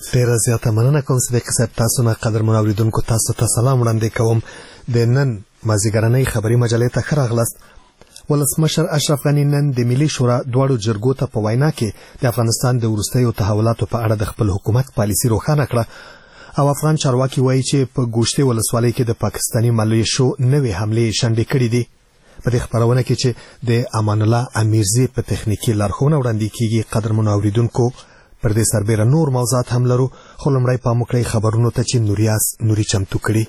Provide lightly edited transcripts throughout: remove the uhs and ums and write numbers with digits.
ډیره زیاته مننه کوم صدیق صاحب. تاسو نه قدرمن اوریدونکو تاسو ته سلام وړاندې کوم. د نن مازیګرنۍ خبري مجلې ته ښه راغلاست. ولسمشر اشرف غني نن د ملي شورا دواړو جرګو ته په وینا کې د افغانستان د وروستیو تحولاتو په اړه د خپل حکومت پالیسي روښانه کړه او افغان چارواکي وایي چې په ګوشتې ولسوالۍ کې د پاکستاني ملیشو نوې حملې شنډې کړې دي. په دې خبرونه کې چې د امان الله امیرزي په تخنیکی لارښوونه وړاندې کیږي قدرمن اوریدونکو پر دې سربېره نور موضوعات هم لرو، خو لومړی پام وکړئ خبرونو ته چې نوري چمتو کړي.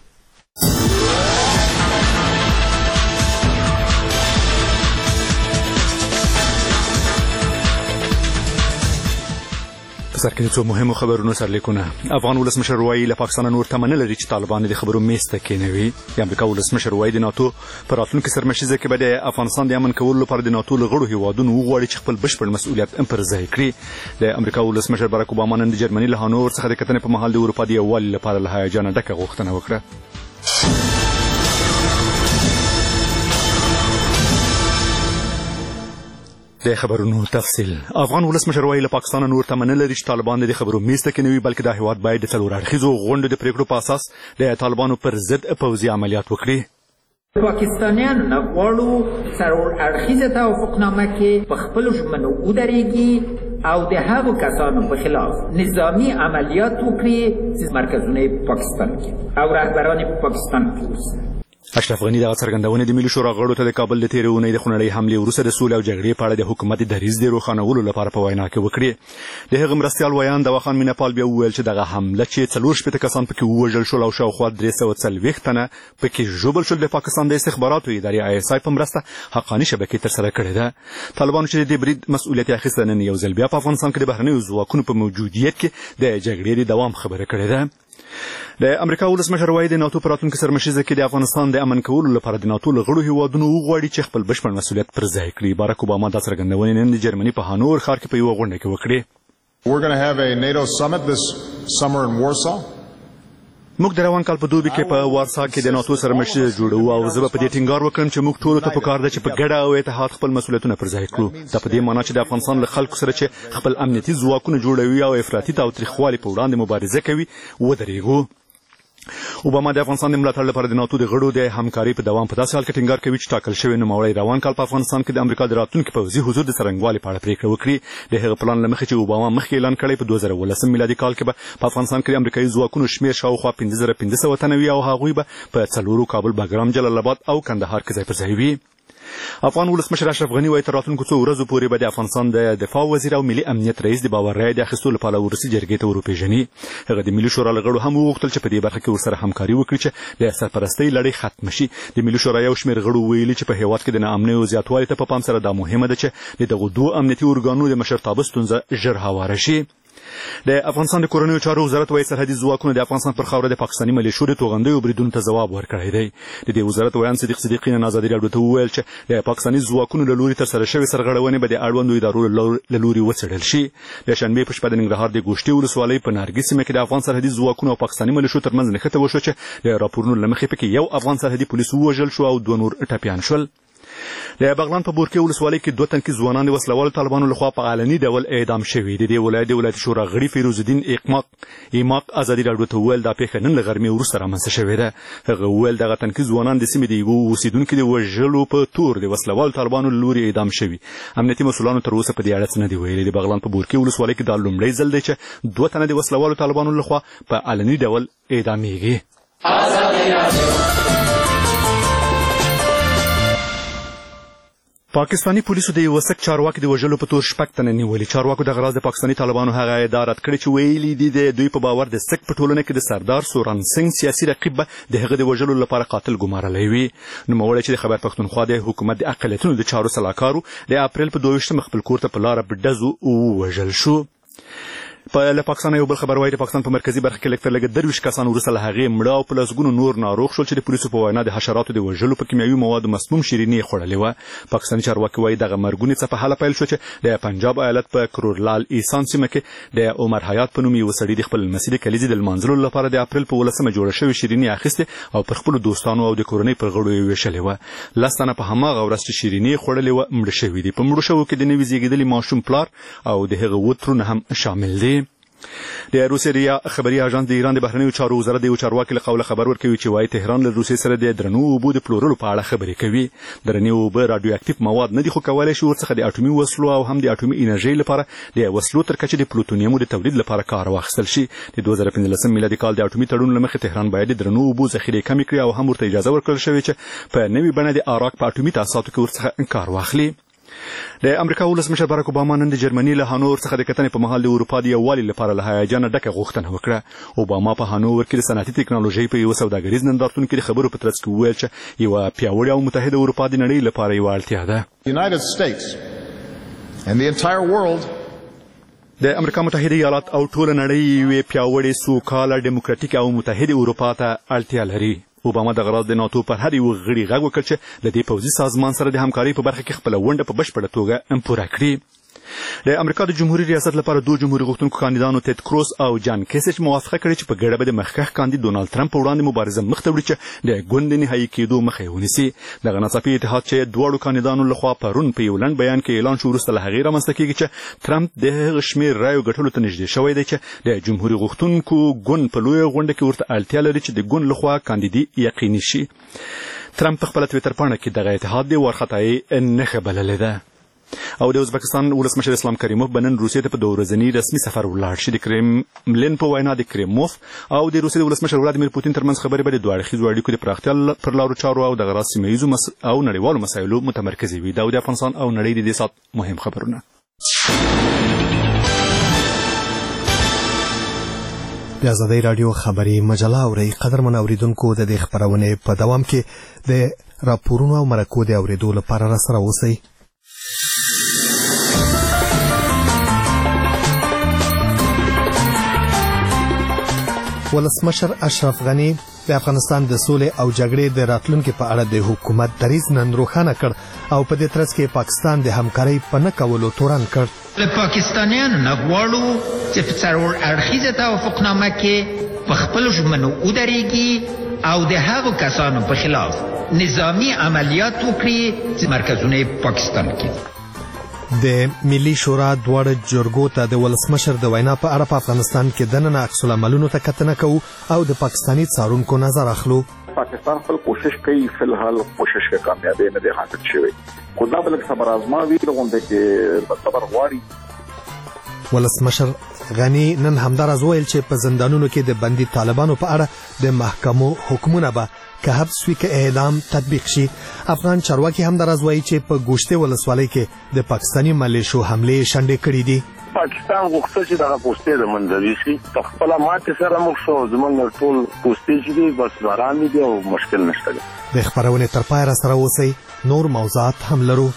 سر کې څو مهمو خبرونو سرلیکونه. افغان ولسمشر وایي له پاکستان نور تمنه لري چې طالبان د خبرو میز ته کېنوي. د امریکا ولسمشر وایي د ناتو پر راتلونکي سرمشیزه کې به د افغانستان د امن کولو لپاره د ناتو له غړو هیوادونو وغواړي چې خپل بشپړ مسؤلیت پر ځای کړي. د امریکا ولسمشر باراک اوباما نن د جرمني له هانوور څخه د کتنې په مهال د اروپا د یووالي لپاره له هیجانه ډکه غوښتنه وکړه. د خبرونو تفصیل. افغان ولسمشر وایي له پاکستان نور تمنه لري چې طالبان د خبرو میز ته کېنوي، بلکې دا هیواد باید د څلور اړخیزو غونډو د پریکړو په اساس د طالبانو پر ضد پوځي عملیات وکړي. پاکستانیان غواړو څلور اړخیزه توافقنامه کې په خپلو ژمنو ودرېږي او د هغو کسانو په خلاف نظامي عملیات وکړي چې مرکزونه پاکستان کې او رهبران پاکستان کې اوسي. اشرف غني د څرګندونې د ملي شورا غړو ته د کابل د تیرې اونۍ د خونړۍ حملې وروسته د سولې او جګړې په اړه د حکومت دریځ د روښانولو لپاره په وینا کې وکړي. د هغه مرستیال ویان دواخان میناپال بیا وویل چې دغه حمله چې 4 کسان پکې ووژل شول او شاوخوا 340 تنه پکې ژوبل شول د پاکستان د استخباراتو ادارې ISI په مرسته حقاني شبکې ترسره کړې ده. طالبانو چې د برید مسؤلیت اخیسته نن یو ځل بیا په افغانستان کې د بهرنیو ځواکونو په موجودیت کې د جګړې د دوام خبره کړې ده. د امریکا ولسمشر وایي د ناتو په راتلونکي سرمشیزه کې د افغانستان د امن کولو لپاره د ناتو له غړو هیوادونو وغواړي چې خپل بشپړ مسؤلیت پر ځای کړي. باراک اوباما دا څرګندونې نن د جرمني په هانوور ښار کې په یوه غونډه کې وکړې. We're going to have a NATO summit this summer in Warsaw. موږ د روان کال په دوبي کې په وارسا کې د ناتو سرمشیزه جوړو او زه به په دې ټینګار وکړم چې موږ ټولو ته پکار ده چې په ګډه او اتحاد خپل مسؤلیتونه پر ځای کړو. دا په دې معنی چې د افغانستان له خلکو سره چې خپل امنیتي ځواکونه جوړوي او افراطي تاوتریخوالي په وړاندې مبارزه کوي ودرېږو. اوباما د افغانستان د ملاتړ لپاره د ناتو د غړو د همکارۍ په دوام په داسې حال کې ټینګار کوي چې ټاکل شوی نوموړی روان کال په افغانستان کې د امریکا د راتلونکي پوځي حضور د څرنګوالي په اړه پریکړه وکړي. د هغه پلان له مخې چې اوباما مخکې اعلان کړی په 2019 میلادي کال کې به په افغانستان کې د امریکایي ځواکونو شمېر شاوخوا 5500 تنه وي او هغوی به په 4 کابل، بګرام، جلال آباد او کندهار کې ځای پر ځای وي. افغان ولسمشر اشرف غني وایي تر راتلونکو 2 ورځو پورې به د افغانستان د دفاع وزیر او ملي امنیت رئیس د باور رایې د اخیستو لپاره ورسي جرګې ته وروپېژني. هغه د ملي شورا له غړو هم وغوښتل چې په دې برخه کې ورسره همکاري وکړي چې د سرپرستۍ لړۍ ختم شي. د ملي شورا یو شمېر غړو ویلي چې په هیواد کې د ناامنۍ او زیاتوالي ته په پام سره دا مهمه ده چې د دغو 2 امنیتي ارګانونو د مشرتابه ستونزه ژر هواره شي. د افغانستان د کورنیو چارو وزارت وايي سرحدي ځواکونو د افغانستان پر خاوره د پاکستاني ملیشو د توغندیو بریدونو ته ځواب ورکړی دی. د دې وزارت ویان صدیق صدیقي نن ازادي راډیو ته وویل چې د پاکستاني ځواکونو له لوري ترسره شوې سرغړونې به د اړوندو ادارو له لوري وڅېړل شي. د شنبې په شپه د ننګرهار د ګوشتې ولسوالۍ په نارګي سیمه کې د افغان سرحدي ځواکونو او پاکستاني ملیشو ترمنځ نښته وشوه چې د راپورونو له مخې پکې یو افغان سرحدي پولیس ووژل شو او 2 نور ټپیان شول. د بغلان په بورکې ولسوالۍ کې 2 تنکي ځوانان د وسلوالو طالبانو لخوا په علني ډول اعدام شوي. د دې ولایت د ولایت شورا غړي فیروز الدین ایماق ازادي راډیو ته وویل دا پیښه نن له غرمې وروسته رامنځته شوې ده. هغه وویل دغه تنکي ځوانان د سیمې د یوه اوسیدونکي د وژلو په تور د وسلوالو طالبانو له لوري اعدام شوي. امنیتي مسؤلانو تر اوسه په دې اړه څه نه دي ویلي. د بغلان په بورکې ولسوالۍ کې دا لومړی ځل دی چې 2 تنه د وسلوالو طالبانو لخوا په علني ډول اعدامېږي. پاکستاني پولیسو د یو سک چارواکي د وژلو په تور 6 تنه نیولي. چارواکو دغه راز د پاکستاني طالبانو هغه ادعا رد کړې چې ویلي دي د دوی په باور د سک په ټولنه کې د سردار سورن سنگ سیاسي رقیب به د هغه د وژلو لپاره قاتل ګمارلی وي. نوموړی چې د خیبر پښتونخوا د حکومت د اقلیتونو د چارو سلاکارو د اپریل په 22 خپل کور ته په لاره په ډزو ووژل شو. له پاکستان یو بل خبر وایي د پاکستان په مرکزي برخه کې لږ تر لږه 23 کسان وروسته له هغې مړه او په لسګونو نور ناروغ شول چې د پولیسو په وینا د حشراتو د وژلو په کیمیاوي موادو مسموم شیریني خوړلې وه. پاکستاني چارواکي وایي دغه مرګونې څه په حاله پیل شو چې د پنجاب ایالت په کرورلال ایسان سیمه کې د عمر حیات په نوم یو سړي د خپل لمسي د کلیزې د لمانځلو لپاره د اپریل په 18 جوړه شوې شیریني اخیستې او پر خپلو دوستانو او د کورنۍ پر غړو یې ویشلې وه. 10 تنه په هماغه ورځ چې شیریني خوړلې وه مړه شوي دي. په مړو شوو کې د نوي زیږېدلي ماشوم پلار او د هغه 2 ترونه هم شامل دي. د روسیې ریا خبري اژانس د ایران د بهرنیو چارو وزارت د یو چارواکي له قوله خبر ورکوي چې وايي تهران له روسیې سره د درنو اوبو د پلورلو په اړه خبرې کوي. درنې اوبه راډیو اکټیف مواد نه دي، خو کولی شي ورڅخه د اټومي وسلو او هم د اټومي انرژۍ لپاره د وسلو تر کچې د پلوتونیمو د تولید لپاره کار واخیستل شي. د 2015 میلادي کال د اټومي تړون له مخې تهران باید د درنو اوبو ذخیرې کمې کړي او هم ورته اجازه ورکړل شوې چې په نوې بڼه د اراک په اټومي تاسیساتو کې ورڅخه کار واخلي. د امریکا ولسمشر باراک اوباما نن د جرمني له هانوور څخه د کتنې په مهال د اروپا د یووالي لپاره له هیجانه ډکه غوښتنه وکړه. اوباما په هانوور کې د صنعتي ټکنالوژۍ په یوه سوداګریز نندارتون کې د خبرو په ترڅ کې وویل چې یوه پیاوړې او متحده اروپا د نړۍ لپاره یوه اړتیا ده. United States and the entire world د امریکا متحده ایالات او ټوله نړۍ یوې پیاوړې سوکاله ډیموکراتیک او متحده اروپا ته اړتیا لري. اوباما د غراض د ناتو پر هر یو غړي غږ وکړ چې له دې پوځي سازمان سره د همکارۍ په برخه کې خپله ونډه په بشپړه توګه پوره کړي. د امریکا د جمهوریت ریاست لپاره دوه جمهوریت غوښتونکو کاندیدانو تید کروس او جان کیسچ موافقه کړې چې په ګډه به د مخکښ کاندید ډونالد ټرمپ په وړاندې مبارزه مخ ته وړي چې د ګوند د نهایي کېدو مخه یې ونیسي. دغه ناڅاپي اتحاد چې دواړو کاندیدانو لخوا پرون په یو لنډ بیان کې اعلان شو وروسته له هغې رامنځته کېږي چې ټرمپ د هغه شمېر رایو ګټلو ته نږدې شوی دی چې د جمهوریت غوښتونکو ګوند په لویه غونډه کې ورته اړتیا لري چې د ګوند لخوا کاندیدي یقیني شي. ټرمپ په خپله ټویټر پاڼه کې دغه اتحاد د وارخطایي نښه بللې ده. او د ازبکستان ولسمشر اسلام کریموف به نن روسیې ته په 2 ورځني رسمي سفر ولاړ شي. د کرملین په وینا د کریموف او د روسیې د ولسمشر ولادیمیر پوتین ترمنځ خبرې به د دوه اړخیزو اړیکو د پراختیا پر لارو چارو او د غراض سیمه ییزو او نړیوالو مسایلو متمرکزې وي. دا د افغانستان او نړۍ د دې ساعت مهم خبرونه. د ازادۍ راډیو خبري مجله اورئ. قدرمن اوریدونکو، د دې خپرونې په دوام کې د راپورونو او مرکو د اوریدو لپاره راسره اوسئ. ولسمشر اشرف غنی د افغانستان د سولې او جګړې د راتلونکي په اړه د حکومت دریځ نن روښانه کړ او په دې ترڅ کې پاکستان د همکارۍ په نه کولو تورن کړ. له پاکستانیانو نه غواړو چې په څلور اړخیزه توافقنامه کې په خپلو ژمنو ودرېږي او د هغو کسانو په خلاف نظامي عملیات وکړي چې مرکزونه پاکستان کې. د ملي شورا دواړه جرګو ته د ولسمشر د وینا په اړه په افغانستان کې دننه عکس العملونو ته کتنه کوو او د پاکستاني څارونکو نظر اخلو. پاکستان خپل کوشش کوي، فلحال کوشش کې کامیابی نه دی حاصل شوی. خو دا بل صبر آزماوي غونډه کې صبر غواړي. ولسمشر غنی نن همداراز ویل چې په زندانونو کې د بندي طالبانو په اړه د محکمو حکمونه به که حبس وي که اعدام تطبیق شي. افغان چارواکي همداراز وایي چې په ګوشتې ولسوالۍ کې د پاکستاني ملیشو حملې شنډې کړې دي. پاکستان غوښتل چې دغه پوسټې د منځوي شي. په خپله ماتې سره موږ شو، زموږ ټول پوسټې چې دي بس باران دي او مشکل نشته دی. د خپرونې تر پایه راسره اوسئ، نور موضوعات هم لرو.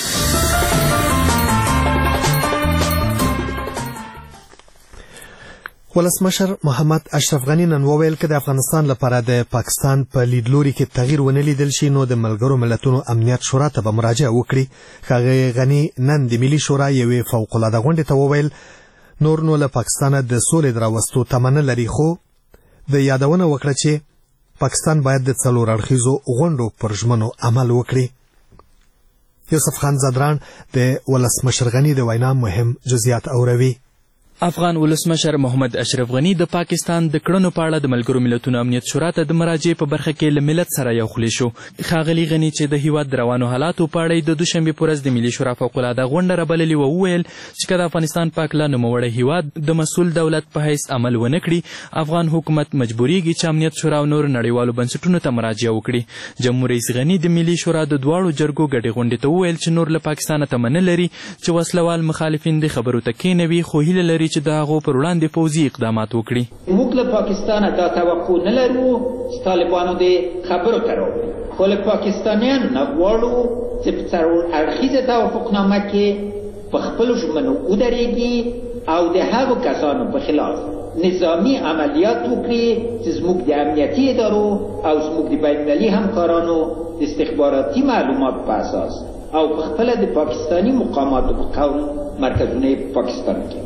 ولسمشر محمد اشرف غنی نن وویل چې د افغانستان لپاره د پاکستان په لیدلوري کې تغییر ونه لیدل شي نو د ملګرو ملتونو امنیت شورا ته به مراجعه وکړي. ښاغلي غنی نن د ملي شورا یوې فوق العاده غونډې ته وویل نور نو له پاکستانه د سولې د راوستو تمه نه لري، خو د یادونه وکړه چې پاکستان باید د څلور اړخیزو غونډو پر ژمنو عمل وکړي. یوسف خان زدران د ولسمشر غنی د وینا مهم جزئیات اوروي. افغان ولسمشر محمد اشرف غنی د پاکستان د کړنو په اړه د ملګرو ملتونو امنیت شورا ته د مراجعې په برخه کې له ملت سره یو خولې شو. ښاغلي غنی چې د هیواد د روانو حالاتو په اړه د دوشنبې په ورځ د ملي شورا فوق العاده غونډه رابللې وه، وویل چې که د افغانستان په هکله نوموړی هیواد د مسؤل دولت په حیث عمل ونه کړي، افغان حکومت مجبوریږي چې امنیت شورا او نور نړیوالو بنسټونو ته مراجعه وکړي. جمهور رئیس غنی د ملي شورا د دواړو جرګو ګډې غونډې ته وویل چې نور له پاکستانه تمه نه لري چې وسلوال مخالفین د خبرو ته کېنوي، خو هیله لري چې د هغو پر وړاندې پوځي اقدامات وکړي. موږ له پاکستانه دا توقع نه لرو چې طالبانو د خبرو ته راوړي، خو له پاکستانیانو نه غواړو چې په څلور اړخیزه توافقنامه کې په خپلو ژمنو ودرېږي او د هغو کسانو په خلاف نظامي عملیات وکړي چې زموږ د امنیتي ادارو او زموږ د بینالمللي همکارانو د استخباراتي معلومات په اساس او په خپله د پاکستاني مقاماتو په قول مرکزونه پاکستان کې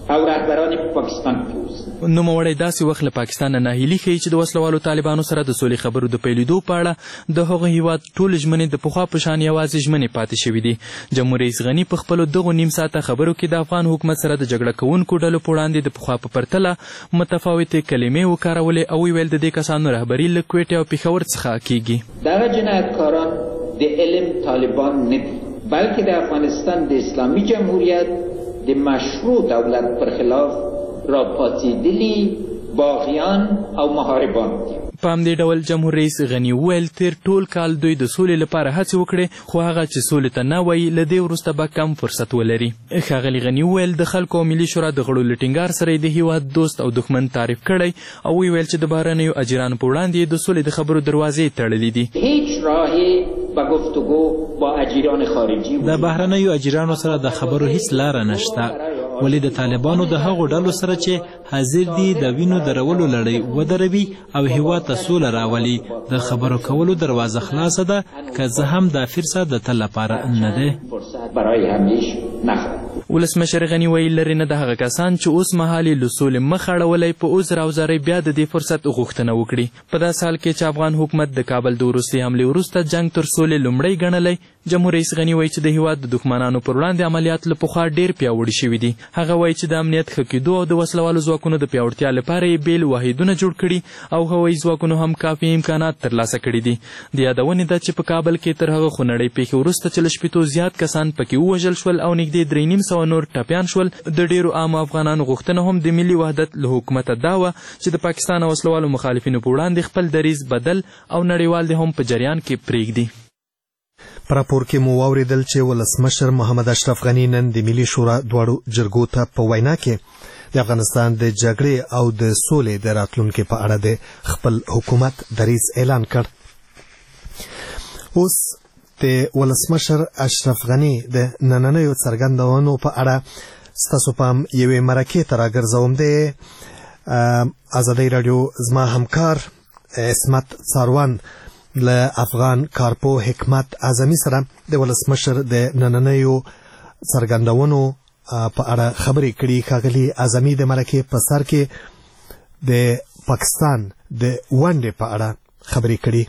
او رهبران پاکستان پوست. نوموړی داسې وخت له پاکستان نه ناهیلي ښیي چې د وسلوالو طالبانو سره د سولې خبرو د پیلېدو په اړه د هغه هیواد ټولې ژمنې د پخوا په شان یوازې ژمنې پاتې شوي دي. جمهور رئیس غني په خپلو دغو نیم ساعته خبرو کې د افغان حکومت سره د جګړه کوونکو ډلو په وړاندې د پخوا په پرتله متفاوتې کلمې وکارولې او ویل د دې کسانو رهبري له کویټې او پېښور څخه کیږي. دغه جنایتکاران د علم طالبان نه دي، بلکې د افغانستان د اسلامي جمهوریت د مشروع دولت پر خلاف راپاڅېدلي باغیان او محاربان دي. په همدې ډول جمهور رئیس غني وویل تیر ټول کال دوی د سولې لپاره هڅې وکړې، خو هغه چې سولې ته نه وایي له دې وروسته به کم فرصت ولري. ښاغلي غني وویل د خلکو او ملي شورا د غړو له ټینګار سره یې د هیواد دوست او دښمن تعریف کړی او ویل چې د بهرنیو اجیرانو په وړاندې د سولې د خبرو دروازې تړلې دي. هیچ راهی به گفتگو با اجیران خارجي د بهرنیو اجیرانو سره د خبرو هیڅ لاره نشته، ولې د طالبانو د هغو ډلو سره چې حاضر دي د وینو درولو لړۍ ودروي او هیواد ته سوله راولي. د خبرو کولو دروازه خلاصه ده، که زه هم دا فرصت د تل لپاره نه دی. ولسمشر غني ویل لري نه د هغه کسان چې اوس مهال یې له سولې مخ اړولی په عذر او زارۍ بیا د دې فرصت غوښتنه وکړي. په داسې حال کې چې افغان حکومت د کابل د وروستۍ حملې وروسته جنګ تر سولې لومړی ګڼلی، جمهور رئیس غني وایي چې د هیواد د دښمنانو پر وړاندې عملیات له پخوا ډېر پیاوړي شوي دي. هغه وایي چې د امنیت ښه کېدو او د وسلوالو ځواکونو د پیاوړتیا لپاره یې بیل واحدونه جوړ کړي او هوایي ځواکونو هم کافي امکانات ترلاسه کړي دي. د یادونې ده چې په کابل کې تر هغه خونړۍ پیښې وروسته چې له 80 زیات کسان پکې ووژل شول او نږدې 3,500 نور ټپیان شول، د ډېرو عامو افغانانو غوښتنه هم د ملي وحدت له حکومته دا وه چې د پاکستان او وسلوالو مخالفینو په وړاندې خپل دریځ بدل او نړیوال دې هم په جریان کې پرېږدي. په راپور کې مو واورېدل چې ولسمشر محمد اشرف غني نن د ملي شورا دواړو جرګو ته په وینا کې د افغانستان د جګړې او د سولې د راتلونکي په اړه د خپل حکومت دریځ اعلان کړ. اوس د ولسمشر اشرف غني د نننیو څرګندونو په اړه ستاسو پام یوې مرکې ته راګرځوم. د ازادۍ راډیو زما همکار عصمت څاروان له افغان کارپو حکمت اعظمي سره د ولسمشر د نننیو څرګندونو په اړه خبرې کړي. ښاغلي اعظمي د مرکې په سر کې د پاکستان د ونډې په اړه خبرې کړي.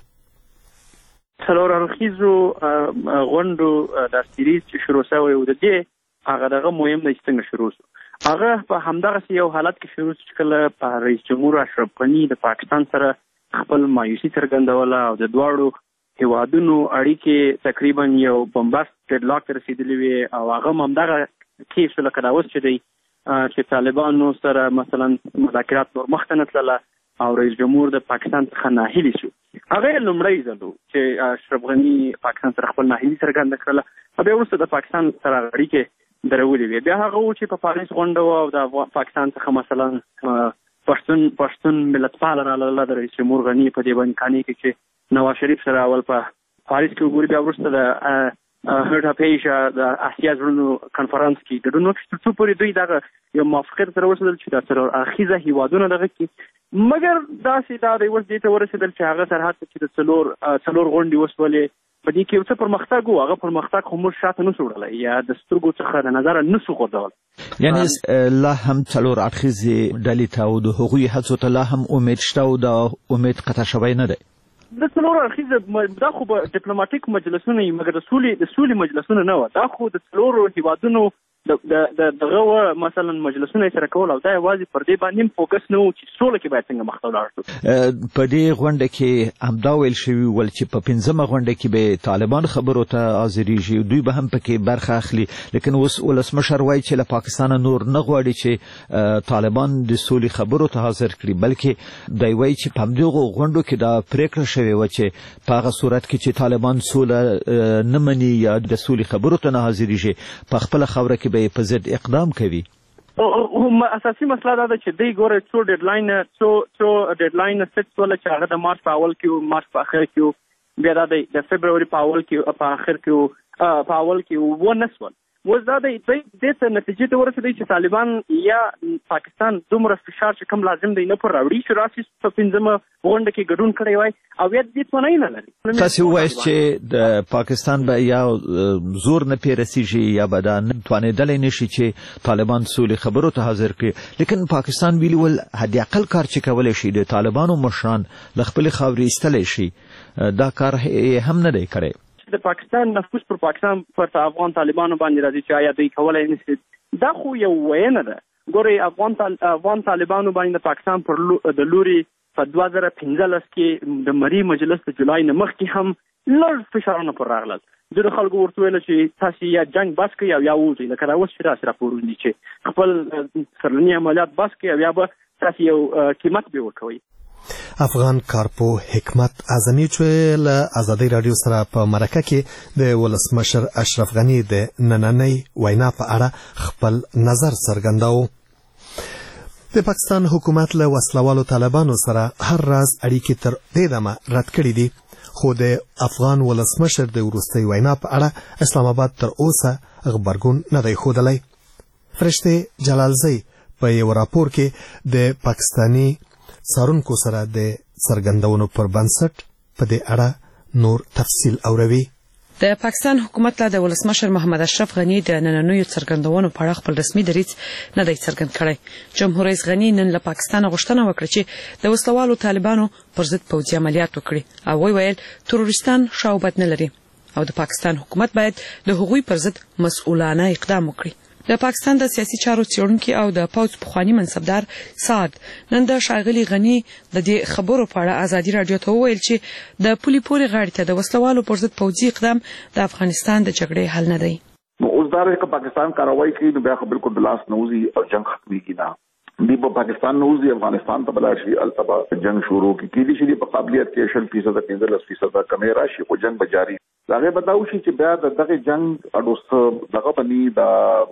څلور اړخیزو غونډو دا سیریز چې شروع شوی و د دې هغه دغه مهم دی چې څنګه شروع شو. هغه په همدغسې یو حالت کې شروع شو چې کله په رئیس جمهور اشرف غني د پاکستان سره خپل مایوسي څرګندوله او د دواړو هیوادونو اړیکې تقریبا یو بمبست ډیډلاک ته رسېدلې وې او هغه هم همدغه کیس شو لکه دا اوس چې دی چې طالبانو سره مثلا مذاکرات نور مخته نه تلله او رئیس جمهور د پاکستان څخه ناهیلي شو. هغه یې لومړی ځل و چې اشرف غني پاکستان سره خپل ناهیلي څرګنده کړله، بیا وروسته د پاکستان سره اړیکې درولې وې. بیا هغه و چې په پاریس غونډه او د پاکستان څخه مثلا پښتون ملتپاله راغله د رئیس جمهور غني په دې باندې قانع کړي چې نواز شریف سره اول په پاریس کې وګوري، بیا وروسته د هرټ اف ایشیا د اسیا زړونو کنفرانس کې ګډون وکړي تر څو پورې دوی دغه یو موافقت سره ورسېدل چې دا څلور اړخیزه هیوادونه دغه کې. مګر داسې دا دی اوس دې ته ورسېدل چې هغه سرحد چې د څلور غونډې وسولې په دې کې یو څه پرمختګ و. هغه پرمختګ خو موږ شاته نسو وړلی یا د سترګو څخه د نظره نسو غورځول. یعنې لا هم څلور اړخیزې ډلې ته او د هغوی هڅو ته لا هم امید شته او دا امید قطع شوی نه دی. د څلور اړخیزه دا خو به ډیپلوماټیک مجلسونه وي، مګر د سولې مجلسونه نه وه. دا خو د څلورو هیوادونو دغه مثلا مجلسونه سره کول او دا یوازې پر دې باندې فوکس نه و چې سوله کې باید څنګه مخته ولاړ شو. په دې غونډه کې همدا ویل شوي ول چې په 5مه غونډه کې به طالبان خبرو ته حاضرېږي، دوی به هم پکې برخه اخلي. لیکن اوس ولسمشر وایي چې له پاکستانه نور نه غواړي چې طالبان د سولې خبرو ته حاضر کړي، بلکې دی وایي چې په همدغو غونډو کې دا پرېکړه شوې وه چې په هغه صورت کې چې طالبان سوله نه مني یا د سولې خبرو ته نه حاضرېږي په خپله خاوره کې په ضد اقدام کوي. اساسي مسله دا ده چې دوی ګوره څو ډیډلاین سیټ ولا چې هغه د مارچ په اول کې مارچ په اخر کې بیا د فبروري په اول کې په اخر کې په اول کې ونسول. اوس دا دی دې ته نتیجې ته ورسېدی چې طالبان یا پاکستان دومره فشار چې کوم لازم دی نه پر راوړي چې راسي په 15مه غونډه کې ګډون کړی وای او یا دې توانایي نه لري. تاسو وایئ چې د پاکستان به یا زور نه پیرسیږي یا به دا نه توانېدلی نشي چې طالبان سولې خبرو ته حاضر کړي، لیکن پاکستان ویلي ول حد اقل کار چې کولی شي د طالبانو مشران له خپلې خاورې ایستلی شي، دا کار هم نه دی کړی. د پاکستان نفوذ پر پاکستان پر افغان طالبانو باندې راځي چې آیا دوی کولای نشي، دا خو یو وینه ده. ګورئ افغان طالبانو باندې د پاکستان پر د لوري په 2015 کې د مری مجلس د جولای نه مخکې هم لږ فشارونه پر راغلل. د خلکو ورته ویل چې تاسو یا جنگ بس کوئ او یا وځئ، لکه دا اوس چې راسره راپورونه دي چې خپل سرلني عملیات بس کوئ او یا به تاسو یو قیمت به ورکوئ. افغان کارپو حکمت اعظمي چې له ازادي رادیو سره په مرکه کې د ولسمشر اشرف غنی د نننۍ وینا په اړه خپل نظر څرګنداوه. د پاکستان حکومت له وسلوالو طالبانو سره هر راز اړیکې تر دې دمه رد کړې دي، خو د افغان ولسمشر د وروستۍ وینا په اړه اسلام آباد تر اوسه غبرګون نه دی ښودلی. فرشته جلالزی په یو راپور کې د پاکستاني څارونکو سره د څرګندونو پر بنسټ په دې اړه نور تفصیل اوروي. د پاکستان حکومت له ولسمشر محمد اشرف غنی د نننوي څرګندونو په اړه خپل رسمي دریځ نه دی څرګند کړی. جمهور رئیس غنی نن له پاکستان غوښتنه وکړه چې د وسلوالو طالبانو پر ضد پوځي عملیات وکړي او ویل تروریستان شاوبد نه لري او د پاکستان حکومت باید د هغوی پر ضد مسؤلانه اقدام وکړي. د پاکستان د سیاسي چارو څېړونکي او د پوځ پخوانی منصبدار سعد نن د ښاغلي غني د دې خبرو په اړه ازادي رادیو ته وویل چې د پولي پورې غاړې ته د وسلوالو پر ضد پوځي اقدام د افغانستان د جګړې حل نه دی. نو اوس دا چې پاکستان کاروایی کوي نو بیا خو بالکل د لاس نوزي او جنگ ختميږي نه. دی په پاکستان نوزي افغانستان ته بلاشي التبا جنگ شروع کیږي چې په قابلیت کې 15% 15% کمی راشي خو جنگ به جاری. هغه بداو شي چې بیا دغه جنگ اډوس دغه بني دا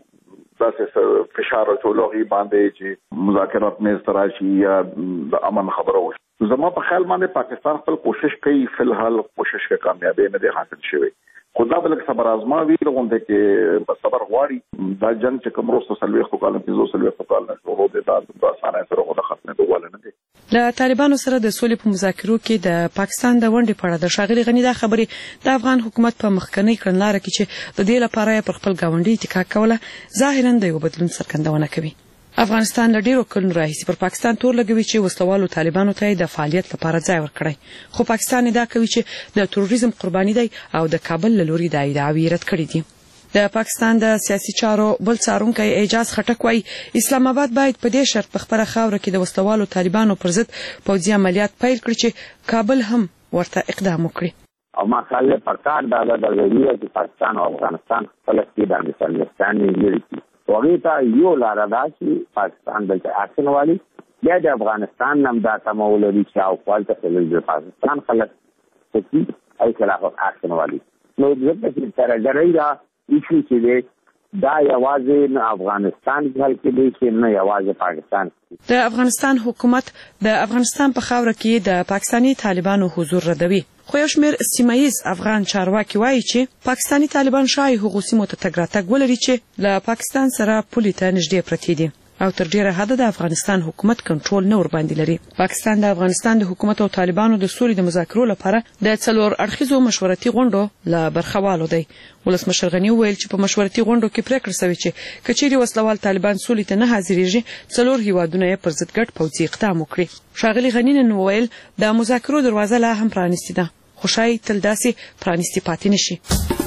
داسې فشار چولوغي باندې چې مذاکرات نه استراشي یا د امن خبره وشي. زما په خیال باندې پاکستان خپل کوشش کوي، فلحال کوشش کې کامیابی نه ده حاصل شوی. خدا بلک صبر آزماوي لغونده کې صبر غواړي. دا جنگ چې کوم روسو سلوي خو کالم 200 کال نه شروع دي دا اسانه سره غوډه ختمه دوله نه دي. د طالبانو سره د سولې په مذاکرو کې د پاکستان د ونډې په اړه د ښاغلي غني دا خبرې د افغان حکومت په مخکنی کړنلاره کې چې د دې لپاره پر خپل ګاونډي اتکا کوله ظاهرا د یو بدلون څرګندونه کوي. افغانستان له ډیرو کلونو راهیسې پر پاکستان تور لګوي چې وسلوالو طالبانو ته د فعالیت لپاره ځای ورکړي، خو پاکستان دا کوي چې د تروریزم قرباني دی او د کابل له لوري د ادعاوی رد کړي دي. د پاکستان د سیاسي چارو بل څارونکی اعجاز خټک وايي اسلام آباد باید په دې شرط په خبره خاوره کې د وسلوالو طالبانو پر ضد پوځي عملیات پیل کړي چې کابل هم ورته اقدام وکړي. او مسئله پرکار دا د ضروري چې پاکستان او افغانستان فلسطین د افغانستان لري وغیتا یو لاره دا چې پاکستان دلته اکشن والی بیا د افغانستان نم دا تمولري چې او خپلته د پاکستان خلک چې ای خلاف اکشن والی نو دغه چې ترګری دا ایشو چې دا یوازې افغانستان حل کېږي چې نه یوازې پاکستان. د افغانستان حکومت د افغانستان په خاوره کې د پاکستانی طالبانو حضور ردوي، خو یو شمېر سیمایي افغان چارواکي وایي چې پاکستانی طالبان شاید هغو سیمو ته تګ راتګ ولري چې له پاکستان سره پولې ته نږدې پرتې دي او تر ډیره حده د افغانستان حکومت کنټرول نه ور باندې لري. پاکستان د افغانستان د حکومت او طالبانو د سولې د مذاکرو لپاره د څلور اړخیزو مشورتي غونډو له برخوالو دی. ولسمشر غنی ویل چې په مشورتي غونډو کې پریکړه شوې چې کچېری وسلوال طالبان سولې ته نه حاضرېږي څلور هیوادونه یې پر ضد ګډ پوځي اقدام وکړي. ښاغلي غنی نن ویل د مذاکرو دروازه لا هم پرانیستې ده، خو شاید تل داسې پرانیستې پاتې نشي.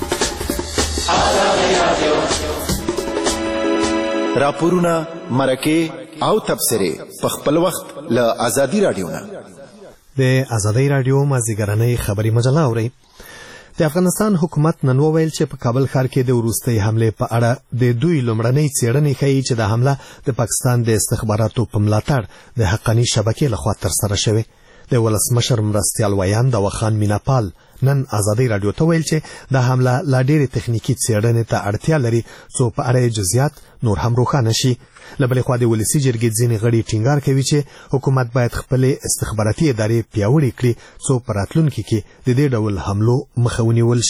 راپورونه، مرکې او تبصرې په خپل وخت له ازادي رادیو نه. د ازادي رادیو مازیګرنۍ خبري مجله اوري. د افغانستان حکومت نن وویل چې په کابل ښار کې د وروستۍ حملې په اړه د دوی لومړنۍ څېړنې ښیي چې د حمله د پاکستان د استخباراتو په ملاتړ د حقاني شبکې لخوا ترسره شوې. د ولسمشر مرستیال ویان د وخان میناپال نن ازادي رادیو ته ویل چې د حمله لا ډېرې تخنیکی څېړنې ته اړتیا لري څو په اړه جزئیات نور هم روښانه شي. له بلې خوا د ولسي جرګې ځینې غړي ټینګار کوي چې حکومت باید خپلې استخباراتي ادارې پیاوړې کړي څو په راتلونکي کې د دې ډول حملو مخه ونیول شي.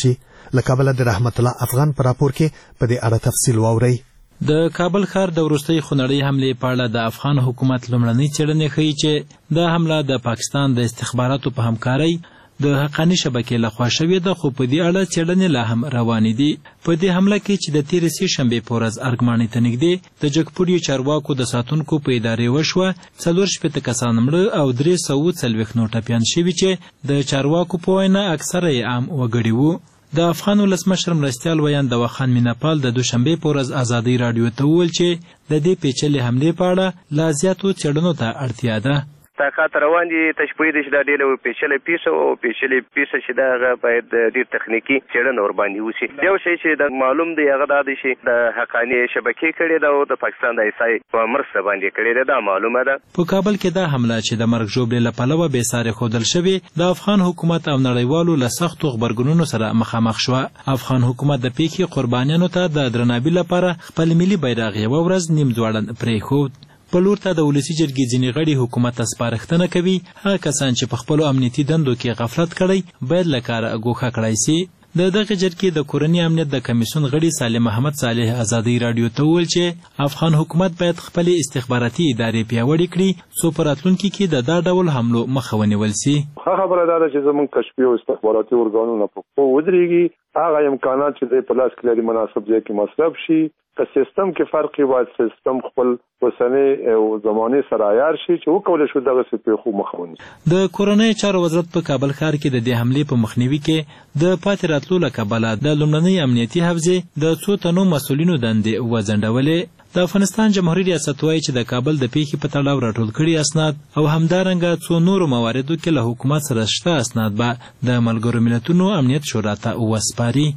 له کابل د رحمت الله افغان پر راپور کې په دې اړه تفصیل واورئ. د کابل ښار د وروستۍ خونړۍ حملې په اړه د افغان حکومت لومړنۍ څېړنې ښیي چې دا حمله د پاکستان د استخباراتو په همکارۍ د حقاني شبکې لخوا شوې ده، خو په دې اړه څېړنې لا هم روانې دي. په دې حمله کې چې د تېرې سې شنبې په ورځ ارګماڼۍ ته نږدې د جګپوړیو چارواکو د ساتونکو په ادارې وشوه، 460 کسان مړه او 340 نور ټپیان شوي چې د چارواکو په وینا اکثره یې عام وګړي وو. د افغان ولسمشر مرستیال ویان دواخان میناپال د دوشنبې په ورځ ازادۍ راډیو ته وویل چې د دې پیچلې حملې په اړه لا زیاتو څېړنو ته اړتیا ده. تحقیقات روان دي، تشبیه دي چې دا ډېره پیچلې پیښه او پیچلې پیښه چې دا هغه باید ډېر تخنیکي څېړنه ورباندې وشي. یو شی چې د معلوم دی هغه دا دی چې د حقاني شبکې کړې ده او د پاکستان د ایسای په مرسته باندې کړې ده، دا معلومه ده. په کابل کې دا حمله چې د مرګ ژوبلې له پلوه بېسارې ښودل شوې د افغان حکومت او نړیوالو له سختو غبرګونونو سره مخامخ شوه. افغان حکومت د پیښې قربانیانو ته د درناوي لپاره خپل ملي بیرغ یوه ورځ نیم ځوړند پرېښود. په لور ته د ولسي جرګې ځینې غړي حکومت ته سپارښتنه کوي هغه کسان چې په خپلو امنیتي دندو کې غفلت کړی باید له کاره ګوښه کړی سي. د دغه جرګې د کورني امنیت د کمیسیون غړي سالم محمد صالح ازادۍ راډیو ته وویل چې افغان حکومت باید خپلې استخباراتي ادارې پیاوړې کړي څو په راتلونکي کې د دا ډول حملو مخه ونیول سي. خبره دا ده چې زموږ کشفي او استخباراتي ارګانونه په پښو ودرېږي، هغه امکانات چې دوی په لاس کې لري مناسب ځای کې مصرف شي. که سیستم کې فرق وي باید سیستم خپل اوسنۍ او زمانې سره عیار شي چې وکولی شو دغسې پیښو مخه ونیسي. د کورنیو چارو وزارت په کابل ښار کې د دې حملې په مخنیوي کې د پاتې راتلو له کبله د لومړنۍ امنیتي حوزې د څو تنو مسؤلینو دندې وځنډولې. د افغانستان جمهوریت ریاست وایي چې د کابل د پیښې په تړاو راټول کړي اسناد او همدارنګه څو نورو مواردو کې له حکومت سره شته اسناد به د ملګرو ملتونو امنیت شورا ته وسپاري.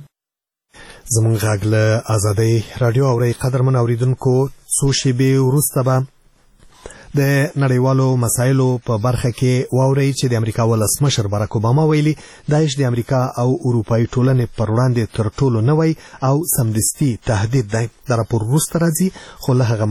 زمونږ غږ له ازادۍ راډیو اورئ. قدرمن اوریدونکو، څو شېبې وروسته به د نړیوالو مسایلو په برخه کې واورئ چې د امریکا ولسمشر باراک اوباما ویلي داعش د امریکا او اروپایي ټولنې پر وړاندې تر ټولو نوی او سمدستي تهدید دی. دا راپور وروسته راځي، خو له هغه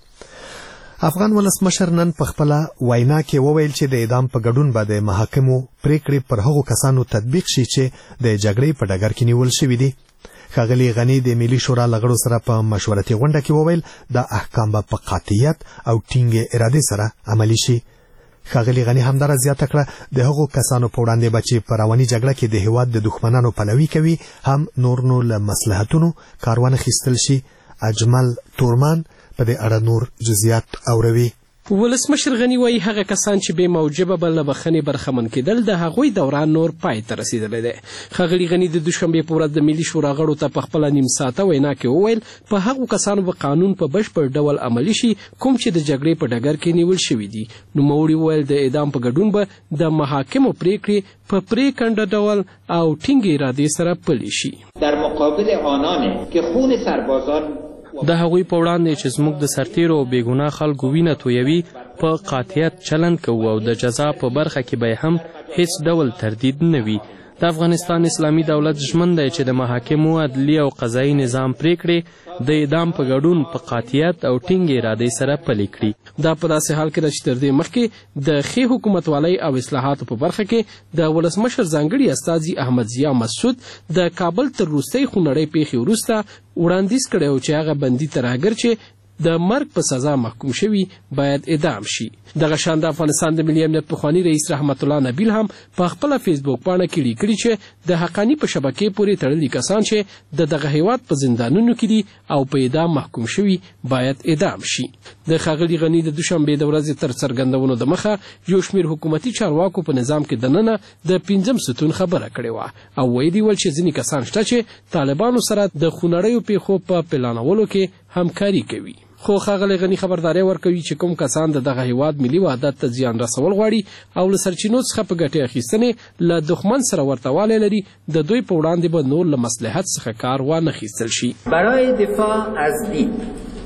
مخکې افغان ولسمشر نن په خپله وینا کې وویل چې د اعدام په ګډون به د محاکمو پریکړې پر هغو کسانو تطبیق شي چې د جګړې په ډګر کې نیول شوي دي. ښاغلي غني د ملي شورا له غړو سره په مشورتي غونډه کې وویل دا احکام به په قاطعیت او ټینګې ارادې سره عملي شي. ښاغلي غني همداره زیاته کړه د هغو کسانو په وړاندې به چې په رواني جګړه کې د هېواد د دښمنانو پلوي کوي هم نور له مصلحتونو کار وانخیستل شي. اجمل تورمان په دې اړه نور جزئیات اوروي. ولسمشر غني وایي هغه کسان چې بې موجبه به له بخښنې برخمن کېدل د هغوی دوران نور پای ته رسېدلی دی. ښاغلي غني د دوشنبې په ورځ د ملي شورا غړو ته په خپله نیم ساعته وینا کې وویل په هغو کسانو به قانون په بشپړ ډول عملي شي کوم چې د جګړې په ډګر کې نیول شوي دي. نوموړي وویل د اعدام په ګډون به د محاکمو پریکړې په پرېکنده ډول او ټینګې ارادې سره پلي شي. در مقابل آنانه که خون سربازان د هغوی په وړاندې چې زموږ د سرتیرو او بېګناه خلکو وینه تویوي په قاطعیت چلند کوو او د جزا په برخه کې به هم هیڅ ډول تردید نه وي. د افغانستان اسلامي دولت ژمن دی چې د محاکمو عدلي او قضایي نظام پریکړې د اعدام په ګډون په قاطعیت او ټینګې ارادې سره پلي کړي. دا په داسې حال کې ده چې تر دې مخکې د ښې حکومتوالۍ او اصلاحاتو په برخه کې د ولسمشر ځانګړي استازي احمد ضیا مسعود د کابل تر وروستۍ خونړۍ پیښې وروسته وړاندیز کړی و چې هغه بندي ترهګر چې د مرګ په سزا محکوم شوي باید اعدام شي. دغه شان د افغانستان د ملي امنیت پخواني رئیس رحمت الله نبیل هم په خپله فیسبوک پاڼه کې لیکلي چې د حقاني په شبکې پورې تړلي کسان چې د دغه هیواد په زندانونو کې دي او په اعدام محکوم شوي باید اعدام شي. د ښاغلي غني د دوشنبې د ورځې تر څرګندونو د مخه یو شمېر حکومتي چارواکو په نظام کې دننه د 5 ستون خبره کړې وه او ویلي ول چې ځینې کسان شته چې طالبانو سره د خونړیو پیښو په پلانولو کې همکاري کوي. خو ښاغلی غني خبرداری ورکوي چې کوم کسان د دغه هیواد ملي وحدت ته زیان رسول غواړي او له سرچینو څخه په ګټې اخیستنې له دښمن سره ورته والی لري د دوی په وړاندې به نور له مصلحت څخه کار وانخیستل شي. برای دفاع از دین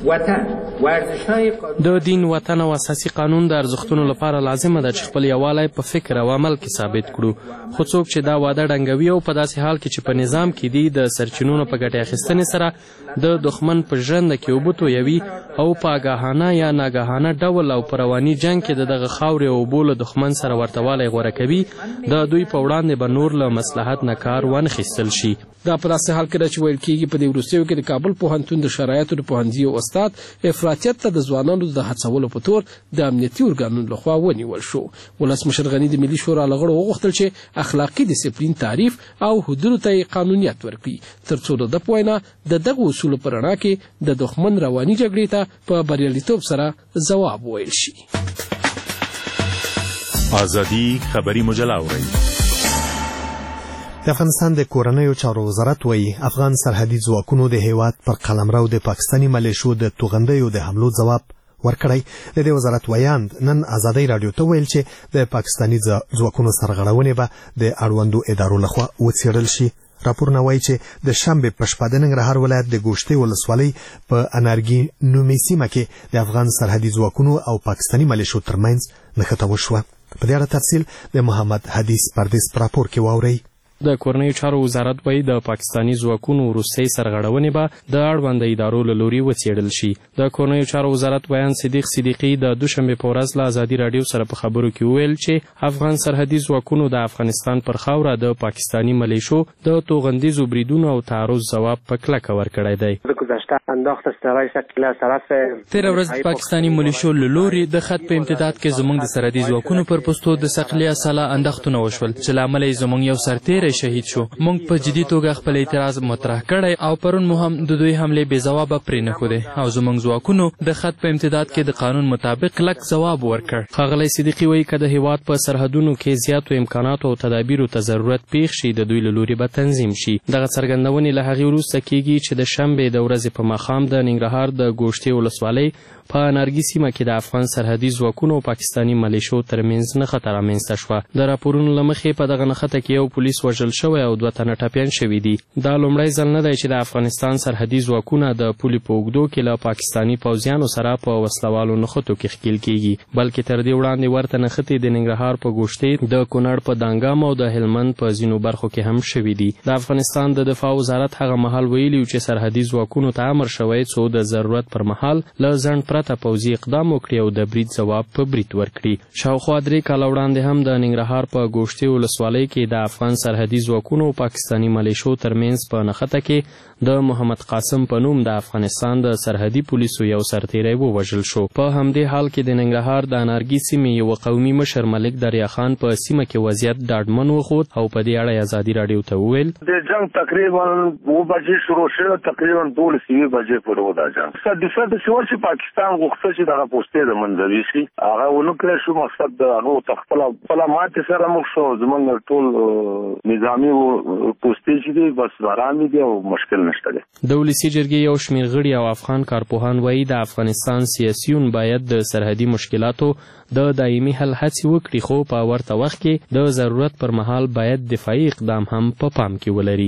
وطن ورزش‌های د دین وطن او اساسي قانون د ارزښتونو لپاره لازمه ده چې خپل یووالی په فکر او عمل کې ثابت کړو خو څوک چې دا واده ډنګوي او په داسې حال کې چې په نظام کې دي د سرچینونو په ګټې اخیستنې سره د دښمن په ژرنده کې اوبه تویوي او په آګاهانه یا ناګاهانه ډول او په رواني جنګ کې د دغه خاورې او اوبو له دښمن سره ورتوالی غوره کوي د دوی په وړاندې به نور له مصلحت نه کار وانخیستل شي. دا په داسې حال کې ده چې ویل کېږي په دې وروستیو کې د کابل پوهنتون د شرایطو د پوهنځي یو استاد افراطیت ته د ځوانانو د هڅولو په تور د امنیتي ارګانونو لخوا ونیول شو. ولسمشر غني د ملي شورا له غړو وغوښتل چې اخلاقي ډیسپلین تعریف او حدودو ته یې قانونیت ورکړي تر څو د ده په وینا د دغو اصولو په رڼا کې د دښمن رواني جګړې ته په بریالیتوب سره ځواب ویل شي. ازادي خبري مجله اورئ. د افغانستان د کورنیو چارو وزارت وایي افغان سرحدي ځواکونو د هیواد پر قلمرو د پاکستاني ملیشو د توغندیو د حملو ځواب ورکړی. د دې وزارت ویاند نن ازادي رادیو ته ویل چې د پاکستاني ځواکونو سرغړونې به د اړوندو ادارو لخوا وڅېړل شي. راپورونه وایي چې د شنبې په شپه د ننګرهار ولایت د ګوشتې ولسوالۍ په انارګي نومي سیمه کې د افغان سرحدي ځواکونو او پاکستاني ملیشو ترمنځ نښته وشوه. په دې اړه تفصیل د محمد حدیث پردیس په راپور کې واورئ. د کورنیو چارو وزارت وایي د پاکستاني ځواکونو وروستۍ سرغړونې به د اړونده ادارو له لوري وڅېړل شي. د کورنیو چارو وزارت ویاند صدیق صدیقي د دوشنبې په ورځ له ازادي راډیو سره په خبرو کې وویل چې افغان سرحدي ځواکونو د افغانستان پر خاوره د پاکستاني ملیشو د توغندیزو بریدونو او تعرض ځواب په کلکه ورکړی دی. تېره ورځ د پاکستاني ملیشو له لوري د خط په امتداد کې زموږ د سرحدي ځواکونو پر پوستو د صقليه سالا اندښتونه وشول چې له امله یې زموږ یو سرتېری شهید شو. موږ په جدي توګه خپل اعتراض مطرح کړی او پرون مو هم د دوی حملې بې ځوابه پرې نښودې او زموږ ځواکونو د خط په امتداد کې د قانون مطابق کلک ځواب ورکړ. ښاغلی صدیقي وایي که د هیواد په سرحدونو کې زیاتو امکاناتو او تدابیرو ته ضرورت پیښ شي د دوی له لوري به تنظیم شي. دغه څرګندونې له هغې وروسته کېږي چې د شنبې د ورځې په ماښام د ننګرهار د ګوشتې ولسوالۍ په انارګي سیمه کې د افغان سرحدي ځواکونو او پاکستاني ملیشو ترمنځ نښته رامنځته شوه. د راپورونو له مخې په دغه نښته کې یو پولیس وژل شوی او 2 تنه ټپیان شوي دي. دا لومړی ځل نه دی چې د افغانستان سرحدي ځواکونه د پولې په اوږدو کې له پاکستاني پوځیانو سره په وسلوالو نښتو کې ښکېل کېږي، بلکې تر دې وړاندې ورته نښتې د ننګرهار په ګوشتې، د کونړ په دانګام او د هلمند په ځینو برخو کې هم شوي دي. د افغانستان د دفاع وزارت هغه مهال ویلي چې سرحدي ځواکونو ته امر شوی څو د ضرورت پر مهال له ځنډ پرته پوځي اقدام وکړي او د برید ځواب په برید ورکړي. شاوخوا 3 کاله وړاندې هم د ننګرهار په ګوشتې ولسوالۍ کې د افغان سرحدي ځواکونو او پاکستاني ملیشو ترمنځ په نښته کې د محمد قاسم په نوم د افغانستان د سرحدي پولیسو یو سرتیری ووژل شو. په همدې حال کې د ننګرهار د انارګي سیمې یو قومي مشر ملک دریا خان په سیمه کې وضعیت ډاډمن وښود او په دې اړه ازادي راډیو ته وویل د جنگ تقریبا 2 بجې شروع شو، تقریبا 12 بجې پورې و دا جنگ. دفاع د شوال چې پاکستان غوښتل چې دغه پوسټې د منځوي شي هغه ونه کړی شو. مقصد د هغه تخپل ماتې سره مخ شو. زمونږ ټول نظامی پوسټې چې دي بس باران دي او مشکل نشته دی. د ولسي جرګې یو شمېر غړي او افغان کارپوهان وایي د افغانستان سیاسیون باید د سرحدي مشکلاتو د دایمي حل هڅې وکړي، خو په ورته وخت کې د ضرورت پر مهال باید دفاعي اقدام هم په پام کې ولري.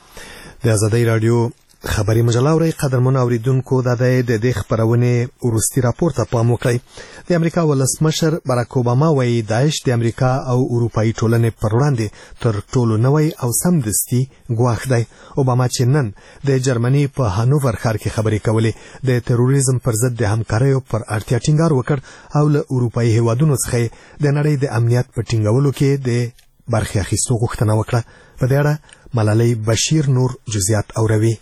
د ازادي راډیو خبري مجله اورئ. قدرمن اوریدونکو د دې خبرونې وروستي راپور ته پام وکړئ. د امریکا ولسمشر باراک اوباما وایي داعش د امریکا او اروپایي ټولنې پر وړاندې تر ټولو نوی او سمدستي ګواښ دی. اوباما چې نن د جرمني په هانوور ښار کې خبرې کولې د تروریزم پر ضد د همکاریو پر اړتیا ټینګار وکړ او له اروپایي هیوادونو څخه د نړۍ د امنیت په ټینګولو کې د برخې اخیستو غوښتنه وکړه. په دې اړه ملالۍ بشیر نور جزئیات اوروي.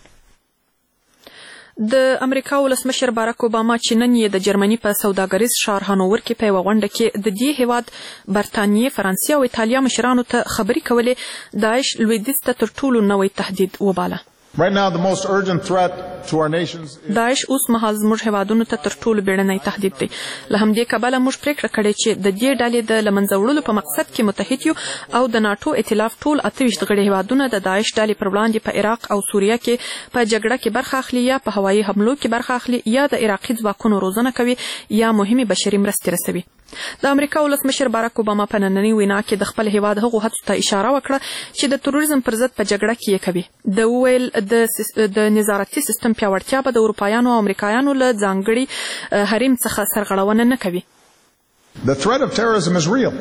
د امریکا ولسمشر باراک اوباما چې نن یې د جرمني په سوداګریز ښار هانوور کې په یوه غونډه کې د دې هیواد برطانیې، فرانسې او ایټالیا مشرانو ته خبرې کولې داعش لویدیځ ته تر ټولو نوی تهدید وباله. Right now, the most urgent threat to our nations is داعش اوس مهال زموږ هیوادونو ته تر ټولو بیړنی تهدید دی. له همدې کبله موږ پریکړه کړې چې د دې ډلې د له منځه وړلو په مقصد کې متحد یو او د ناټو ائتلاف ټول 28 غړي هیوادونه د داعش ډلې پر وړاندې په عراق او سوریه کې په جګړه کې برخه اخلي یا په هوایي حملو کې برخه اخلي یا د عراقي ځواکونو روزنه کوي یا مهمه بشري مرستې رسوي. د امریکا ولسمشر باراک اوباما په نننۍ وینا کې د خپل هیواد هغو هڅو ته اشاره وکړه چې د تروریزم پر ضد په جګړه کې یې کوي. د ویل د نظارتي سیستم پیاوړتیا به د اروپایانو او امریکایانو له ځانګړي حریم څخه سرغړونه نه کوي. The threat of terrorism is real.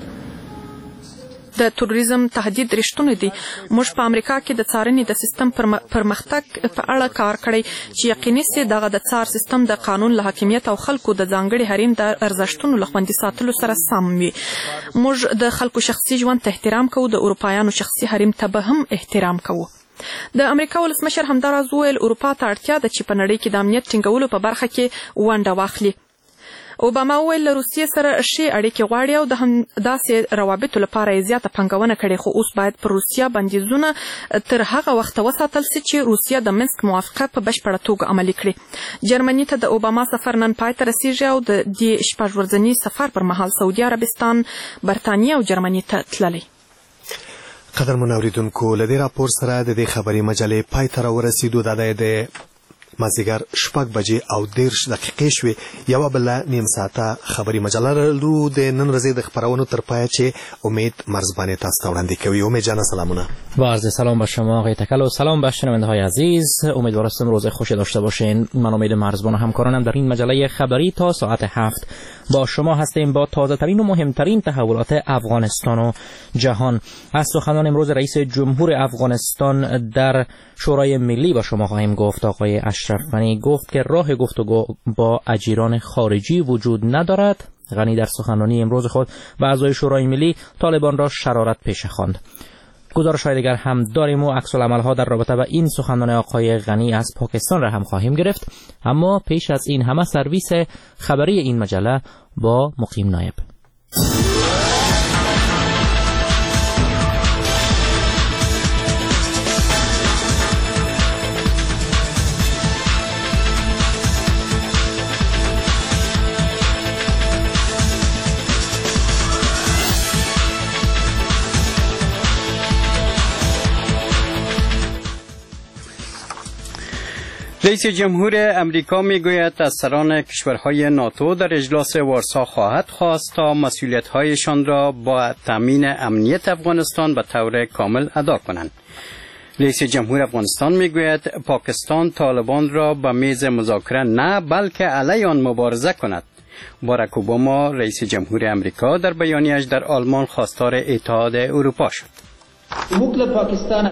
د تروریزم تهدید رښتونی دی. موږ په امریکا کې د څارنې د سیستم پرمختګ په اړه کار کړی چې یقیني سي دغه د څار سیستم د قانون له حاکمیت او خلکو د ځانګړي حریم د ارزښتونو له خوندي ساتلو سره سم وي. موږ د خلکو شخصي ژوند ته احترام کوو، د اروپایانو شخصي حریم ته به هم احترام کوو. د امریکا ولسمشر همداراز وویل اروپا ته اړتیا ده چې په نړۍ کې د امنیت ټینګولو په برخه کې ونډه واخلي. اوباما وویل له روسیې سره ښې اړیکې غواړي او د همداسې روابطو لپاره یې زیاته پانګونه کړې، خو اوس باید پر روسیه بندیزونه تر هغه وخته وساتل سي چې روسیه د منسک موافقه په بشپړه توګه عملي کړي. جرمني ته د اوباما سفر نن پای ته رسیږي او د دې شپږ ورځني سفر پر مهال سعودي عربستان، برتانیه او جرمني ته تللی. قدرمن اوریدونکو، له دې راپور سره د دې خبري مجلې پای ته راورسېدو. دا د مازدیګر 6:10 شوې. یوه بله نیم ساعته خبري مجله لرو د نن ورځې د خبرونو تر پایه چې امید مرزبانی تاسو ته وړاندې کوي. امید جان سلامونه. با عرض سلام به شما آقای تکل و سلام به شنونده‌های عزیز. امیدوارم روز خوشی داشته باشین. من امید مرزبان و همکارانم در این مجله خبری تا ساعت 7 با شما هستیم با تازه ترین و مهمترین تحولات افغانستان و جهان. از سخنان امروز رئیس جمهور افغانستان در شورای ملی با شما خواهیم گفت. آقای اشرف غنی گفت که راه گفتگو با اجیران خارجی وجود ندارد. غنی در سخنرانی امروز خود به اعضای شورای ملی طالبان را شرارت پیشه خواند. گزارش‌های دیگر هم داریم و عکس‌العمل‌ها در رابطه با این سخنان آقای غنی از پاکستان را هم خواهیم گرفت. اما پیش از این همه سرویس خبری این مجله با مقیم نایب. رئیس جمهور امریکا میگوید از سران کشورهای ناتو در اجلاس وارسا خواهد خواست تا مسئولیت‌هایشان را با تامین امنیت افغانستان به طور کامل ادا کنند. رئیس جمهور افغانستان میگوید پاکستان طالبان را به میز مذاکره نه بلکه علیه آن مبارزه کند. باراک اوباما رئیس جمهور امریکا در بیانیه‌اش در آلمان خواستار اتحاد اروپا شد. پاکستان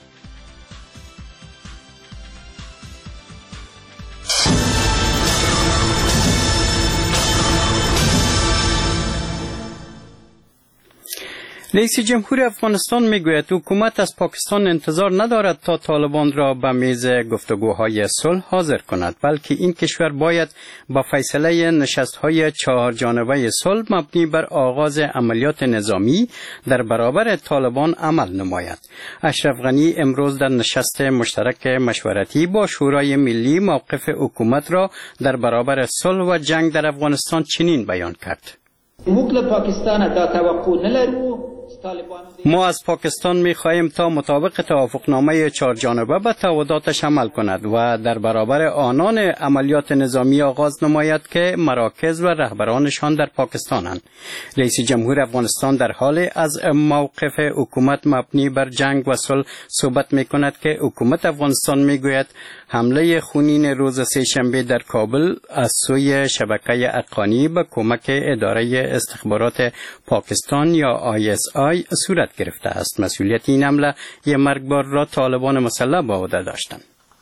رئیس جمهور افغانستان میگوید حکومت از پاکستان انتظار ندارد تا طالبان را به میز گفتگوهای صلح حاضر کند، بلکه این کشور باید با فیصله نشست‌های 4 جانبه صلح مبنی بر آغاز عملیات نظامی در برابر طالبان عمل نماید. اشرف غنی امروز در نشست مشترک مشورتی با شورای ملی موقف حکومت را در برابر صلح و جنگ در افغانستان چنین بیان کرد: پاکستان دا توقع نلرو. ما از پاکستان می‌خواهیم تا مطابق توافقنامه 4 جانبه به تعهداتش عمل کند و در برابر آنان عملیات نظامی آغاز نماید که مراکز و رهبرانشان در پاکستانند. رئیس جمهور افغانستان در حال از موقف حکومت مبنی بر جنگ و صلح صحبت می‌کند که حکومت افغانستان می‌گوید حمله خونین روز سه‌شنبه در کابل از سوی شبکه افغانی به کمک اداره استخبارات پاکستان یا ISI صورت گرفته است. مسئولیت این حمله مرگبار را طالبان مسلح به عهده داشتند.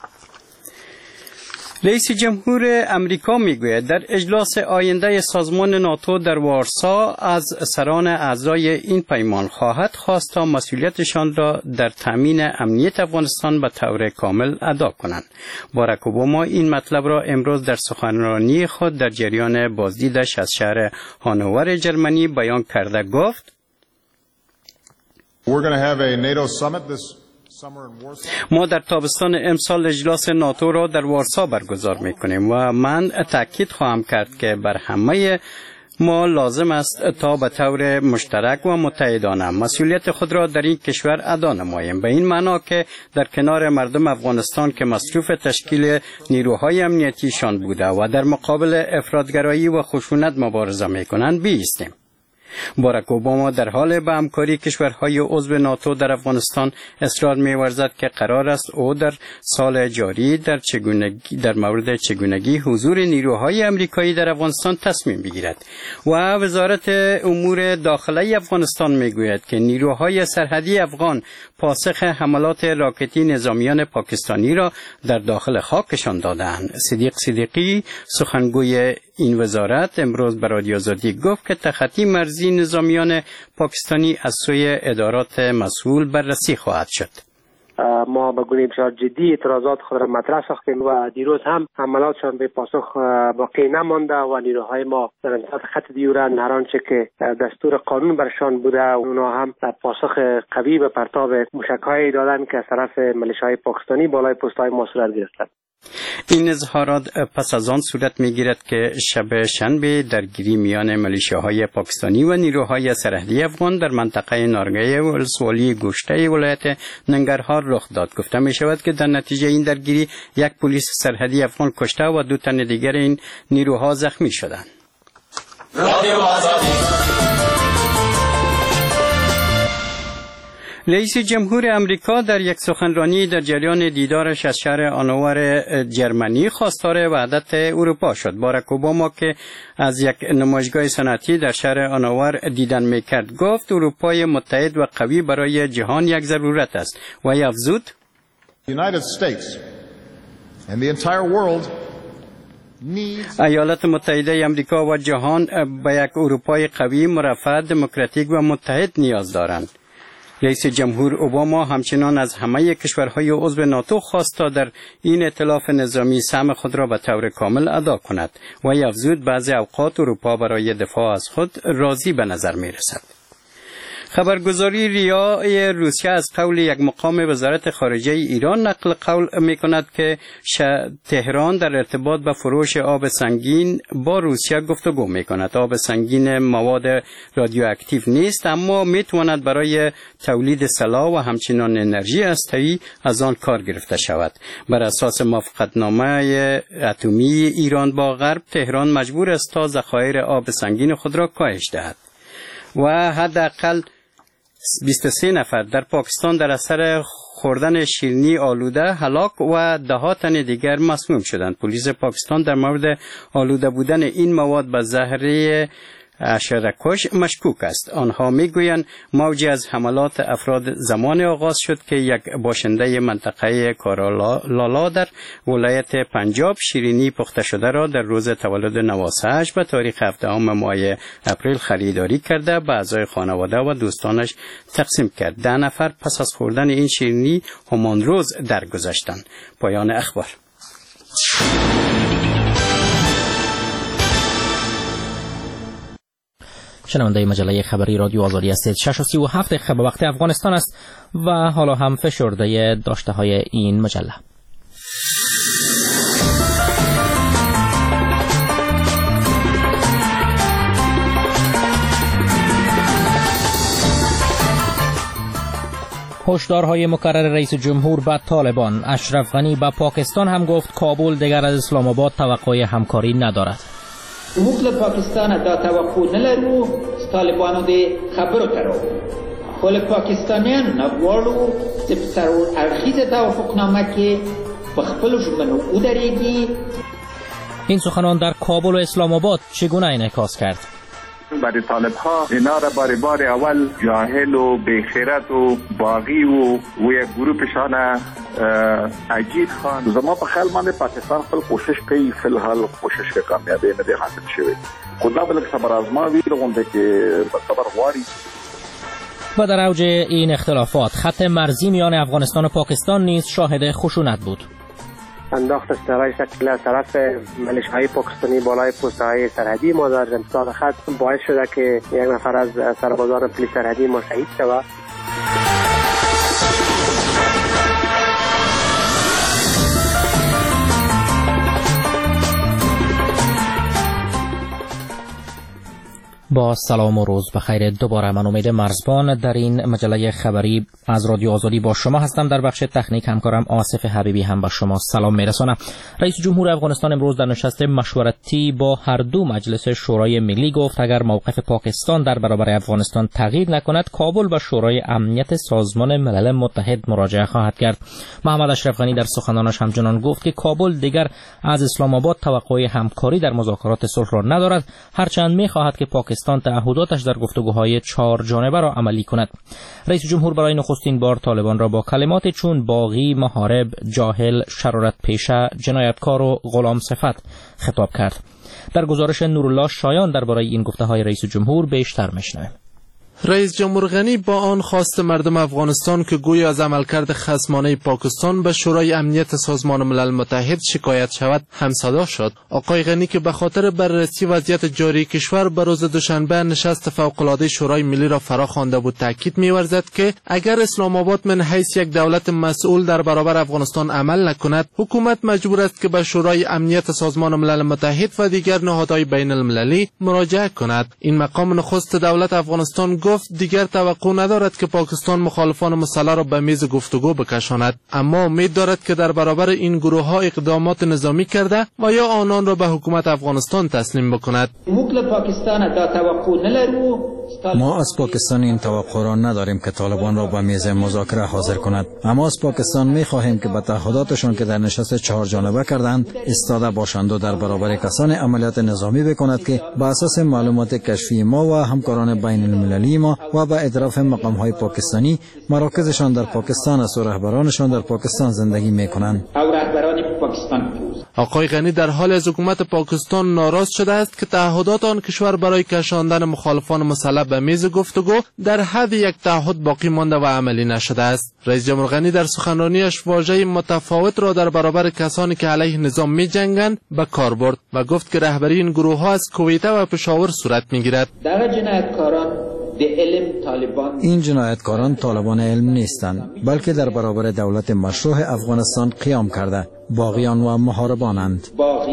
رئیس جمهور امریکا میگوید در اجلاس آینده سازمان ناتو در وارسا از سران اعضای این پیمان خواهد خواست تا مسئولیتشان را در تامین امنیت افغانستان به طور کامل ادا کنند. باراک اوباما این مطلب را امروز در سخنرانی خود در جریان بازدیدش از شهر هانوور جرمنی بیان کرده گفت: ما در تابستان امسال اجلاس ناتو را در وارسا برگزار می‌کنیم و من تاکید خواهم کرد که بر همه ما لازم است تا به طور مشترک و متحدانه مسئولیت خود را در این کشور ادا نماییم، به این معنا که در کنار مردم افغانستان که مصروف تشکیل نیروهای امنیتیشان بوده و در مقابل افراطگرایی و خشونت مبارزه می‌کنند بایستیم. باراک اوباما در حال به همکاری کشورهای عضو ناتو در افغانستان اصرار می‌ورزد که قرار است او در سال جاری در مورد چگونگی حضور نیروهای امریکایی در افغانستان تصمیم بگیرد و وزارت امور داخلی افغانستان می‌گوید که نیروهای سرحدی افغان پاسخ حملات راکتی نظامیان پاکستانی را در داخل خاکشان دادند. صدیق صدیقی سخنگوی این وزارت امروز به رادیو آزادی گفت که تخطی مرزی نظامیان پاکستانی از سوی ادارات مسئول بررسی خواهد شد. ما به گونه بسیار جدی اعتراضات خود را مطرح ساختیم و دیروز هم حملاتشان به پاسخ باقی نمانده و نیروهای ما در انتظار خط دیورند هر آنچه که دستور قانون برشان بوده اونا هم پاسخ قوی به پرتاب موشک‌هایی دادند که از طرف ملیشه‌های پاکستانی بالای پست‌های ما صورت گرفتند. این اظهارات پس از آن صورت می‌گیرد که شب شنبه درگیری میان ملیشیاهای پاکستانی و نیروهای سرحدی افغان در منطقه نارگه ولسوالی گوشته ولایت ننگرهار رخ داد. گفته می‌شود که در نتیجه این درگیری یک پلیس سرحدی افغان کشته و 2 تن دیگر این نیروها زخمی شدند. رئیس جمهور امریکا در یک سخنرانی در جریان دیدارش از شهر آنوور جرمنی خواستار وحدت اروپا شد. باراک اوباما که از یک نمایشگاه صنعتی در شهر آنوور دیدن میکرد گفت اروپای متحد و قوی برای جهان یک ضرورت است و افزود ایالات متحده امریکا و جهان به یک اروپای قوی، مرفه، دموکراتیک و متحد نیاز دارند. رئیس جمهور اوباما همچنان از همه کشورهای عضو ناتو خواست تا در این ائتلاف نظامی سهم خود را به طور کامل ادا کند و افزود بعضی اوقات اروپا برای دفاع از خود راضی به نظر می رسد. خبرگزاری ریا روسیه از قول یک مقام وزارت خارجه ایران نقل قول می کند که تهران در ارتباط به فروش آب سنگین با روسیه گفتگو می کند. آب سنگین مواد رادیواکتیو نیست، اما می تواند برای تولید سلاح و همچنان انرژی هسته‌ای از آن کار گرفته شود. بر اساس موافقتنامه اتمی ایران با غرب، تهران مجبور است تا ذخایر آب سنگین خود را کاهش دهد و حداقل 23 نفر در پاکستان در اثر خوردن شیرینی آلوده هلاک و 10 تن دیگر مسموم شدند. پلیس پاکستان در مورد آلوده بودن این مواد به زهر حشره‌کش مشکوک است. آنها میگویند موجی از حملات افراد زمان آغاز شد که یک باشنده منطقه کارالالا در ولایت پنجاب شیرینی پخته شده را در روز تولد نواسه‌اش به تاریخ 17 ماه اپریل خریداری کرده به اعضای خانواده و دوستانش تقسیم کرد. 10 نفر پس از خوردن این شیرینی همان درگذشتند. پایان اخبار. شنونده مجله خبری رادیو آزادی هستید. 6:37 خب وقت افغانستان است و حالا هم فشرده داشته های این مجله. هشدارهای مکرر رئیس جمهور به طالبان. اشرف غنی به پاکستان هم گفت کابل دیگر از اسلام آباد توقع همکاری ندارد. موږ له پاکستان دا توقع نه لرو چې طالبانو دې خبرو ته راوړو، خو له پاکستانیانو نه غواړو چې په څلور اړخیزه توافقنامه کې په خپلو ژمنو ودرېږي. این سخنان در کابل و اسلام آباد چگونه انعکاس کرد؟ برای طالب ها اینا را برای بار اول جاهل و بیخیرت و باغی و یک گروپشان عجیب خان. زما په خیال باندې پاکستان خپل کوشش کوي، فی الحال کوشش کې کامیابی نه دی حاصل شوی. خدا بلک صبر آزماوی غونډه کې صبر غواړي. و در اوج این اختلافات خط مرزی میان افغانستان و پاکستان نیز شاهد خشونت بود. انداخت استرای شکل از طرف ملیشه‌های پاکستانی بالای پست‌های سرحدی ما در امتداد خط باعث شده که یک نفر از سربازان پلیس سرحدی ما شهید شود. با سلام و روز بخیر. دوباره من امید مرزبان در این مجله خبری از رادیو آزادی با شما هستم. در بخش تکنیک همکارم آصف حبیبی هم با شما سلام میرسانم. رئیس جمهور افغانستان امروز در نشست مشورتی با هر دو مجلس شورای ملی گفت اگر موقف پاکستان در برابر افغانستان تغییر نکند کابل به شورای امنیت سازمان ملل متحد مراجعه خواهد کرد. محمد اشرف غنی در سخنانش همچنان گفت که کابل دیگر از اسلام آباد توقع همکاری در مذاکرات صلح را ندارد، هرچند می‌خواهد که پاکستان تعهداتش در گفتگوهای 4 جانبه را عملی کند. رئیس جمهور برای نخستین بار طالبان را با کلمات چون باغی، محارب، جاهل، شرارت پیشه، جنایتکار و غلام صفت خطاب کرد. در گزارش نورالله شایان درباره این گفته‌های رئیس جمهور بیشتر می‌شنویم. رئیس جمهور غنی با آن خواست مردم افغانستان که گویا از عملکرد خصمانه پاکستان به شورای امنیت سازمان ملل متحد شکایت شود همصدا شد. آقای غنی که به خاطر بررسی وضعیت جاری کشور به روز دوشنبه نشست فوق‌العاده شورای ملی را فرا خوانده بود تاکید می‌ورزد که اگر اسلام آباد من حیث یک دولت مسئول در برابر افغانستان عمل نکند، حکومت مجبور است که به شورای امنیت سازمان ملل متحد و دیگر نهادهای بین المللی مراجعه کند. این مقام نخست دولت افغانستان گفت دیگر توقع ندارد که پاکستان مخالفان مسلح را به میز گفتگو بکشاند، اما امید دارد که در برابر این گروه ها اقدامات نظامی کرده و یا آنان را به حکومت افغانستان تسلیم بکند. ما از پاکستان این توقع را نداریم که طالبان را به میز مذاکره حاضر کند، اما از پاکستان می خواهیم که به تعهداتشان که در نشست 4 جانبه کردند ایستاده باشند و در برابر کسان عملیات نظامی بکند که به اساس معلومات کشفی ما و همکاران بین المللی ما و به اعتراف مقام های پاکستانی مراکزشان در پاکستان است و رهبرانشان در پاکستان زندگی می کنند. آقای غنی در حال از حکومت پاکستان ناراض شده است که تعهدات آن کشور برای کشاندن مخالفان مسلح به میز گفتگو در حد یک تعهد باقی مانده و عملی نشده است. رئیس جمهور غنی در سخنرانیش واژه متفاوت را در برابر کسانی که علیه نظام می جنگند به کار برد و گفت که رهبری این گروه ها از کویته و پشاور صورت می گیرد. این جنایتکاران طالبان علم نیستند، بلکه در برابر دولت مشروع افغانستان قیام کرده باغیان و محاربانند.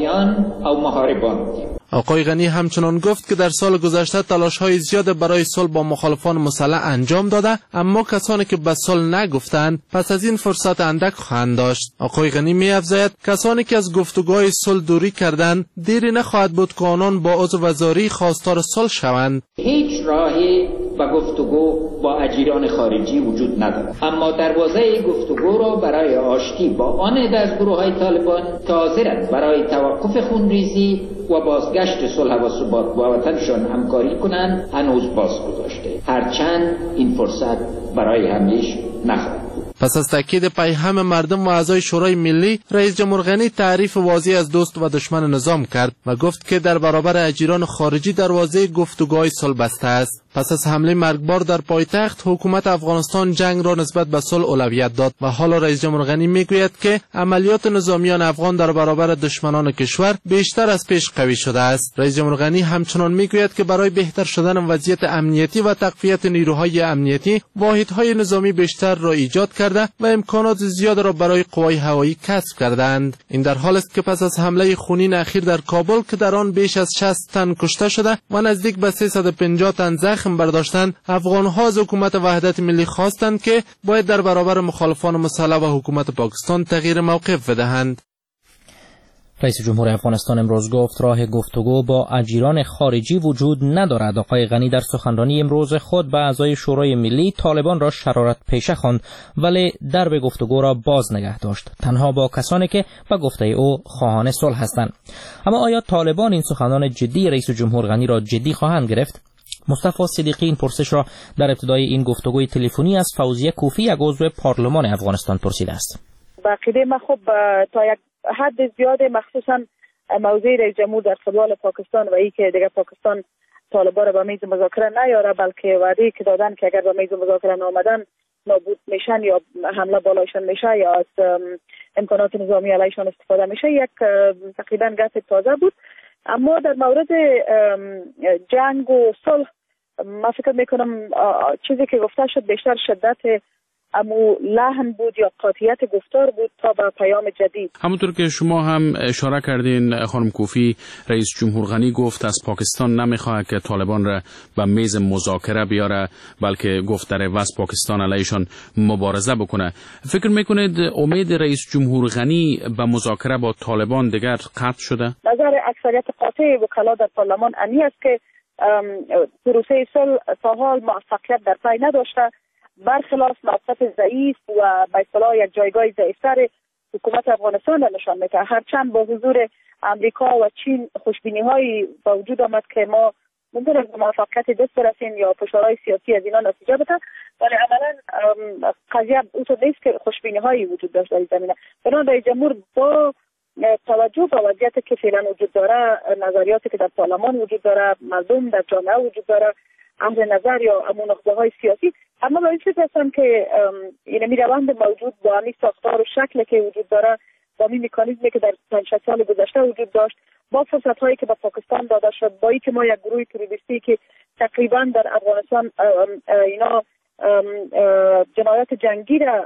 آقای غنی همچنان گفت که در سال گذشته تلاش‌های زیاد برای صلح با مخالفان مسلح انجام داده، اما کسانی که به صلح نگفتند پس از این فرصت اندک خواهند داشت. آقای غنی می‌افزاید کسانی که از گفتگوهای صلح دوری کردند دیری نخواهد بود که آنان با عضو وزاری خواستار صلح شوند. هیچ راهی و گفتگو با اجیران خارجی وجود ندارد، اما دروازه گفتگو را برای آشتی با آن از گروه‌های طالبان که حاضرند برای توقف خونریزی و بازگشت صلح و ثبات با وطنشان همکاری کنند هنوز باز گذاشته، هرچند این فرصت برای همیشه نخواهد بود. پس از تاکید پیهم مردم و اعضای شورای ملی، رئیس جمهور غنی تعریف واضح از دوست و دشمن نظام کرد و گفت که در برابر اجیران خارجی دروازه گفتگوهای صلح بسته است. پس از حمله مرگبار در پایتخت، حکومت افغانستان جنگ را نسبت به صلح اولویت داد و حالا رئیس جمهور غنی میگوید که عملیات نظامیان افغان در برابر دشمنان کشور بیشتر از پیش قوی شده است. رئیس جمهور غنی همچنان میگوید که برای بهتر شدن وضعیت امنیتی و تقویت نیروهای امنیتی، واحدهای نظامی بیشتر را ایجاد کرده و امکانات زیاد را برای قوای هوایی کسب کردند. این در حال است که پس از حمله خونین اخیر در کابل که در آن بیش از 60 تن کشته شده و نزدیک به 350 تن زخم برداشتند، افغان‌ها از حکومت وحدت ملی خواستند که باید در برابر مخالفان مسلح و حکومت پاکستان تغییر موقف بدهند. رئیس جمهور افغانستان امروز گفت راه گفتگو با اجیران خارجی وجود ندارد. آقای غنی در سخنرانی امروز خود به اعضای شورای ملی طالبان را شرارت پیشه خواند، ولی درب گفتگو را باز نگه داشت، تنها با کسانی که به گفته او خواهان صلح هستند. اما آیا طالبان این سخنان جدی رئیس جمهور غنی را جدی خواهند گرفت؟ مصطفی صدیقی این پرسش را در ابتدای این گفتگوی تلفنی از فوزیه کوفی، یک عضو پارلمان افغانستان، پرسیده است. با عقیده ما خب تا یک حد زیاد، مخصوصا موضوع رئیس جمهور در قبال پاکستان و ای که دیگه پاکستان طالبان را به میز مذاکره نیاره، بلکه وعده که دادن که اگر به میز مذاکره نآمدن نابود میشن یا حمله بالایشان میشه یا از امکانات نظامی علیشان استفاده میشه، یک تقریبا گپ تازه بود. اما در مورد جنگ و صلح ما فکر میکنم چیزی که گفته شد بیشتر شدت امو لحن بود یا قاطعیت گفتار بود تا به پیام جدید. همونطور که شما هم اشاره کردین خانم کوفی، رئیس جمهور غنی گفت از پاکستان نمیخواد که طالبان را به میز مذاکره بیاره، بلکه گفت در عوض پاکستان علیشان مبارزه بکنه. فکر میکنید امید رئیس جمهور غنی به مذاکره با طالبان دیگر قطع شده؟ نظر اکثریت قاطع وکلا در پارلمان این است که پروسه صلح تا حال موفقیت در پی نداشته، برخلاف موقف ضعیف و به اصطلاح یک جایگاه ضعیفتر حکومت افغانستان را نشان میده. هرچند با حضور امریکا و چین خوشبینی هایی با وجود آمد که ما ممکن است به موفقیت دست برسیم یا فشارهای سیاسی از اینا نتیجه بده، ولی عملا قضیه اونطور نیست که خوشبینی هایی وجود داشت در این زمینه. بنابراین رئیس جمهور با توجه به وضعیتی که فعلا وجود داره، نظریاتی که در پارلمان وجود داره، مردم در جامعه وجود داره، اهل نظر یا نخبه های سیاسی، اما به این چیز هستم که این روند موجود با همین ساختار و شکل که وجود داره، با این مکانیزمی که در 5 سال گذشته وجود داشت، با فرصت هایی که به پاکستان داده شد، با اینکه ما یک گروه تروریستی که تقریبا در افغانستان اینا جنایات جنگی را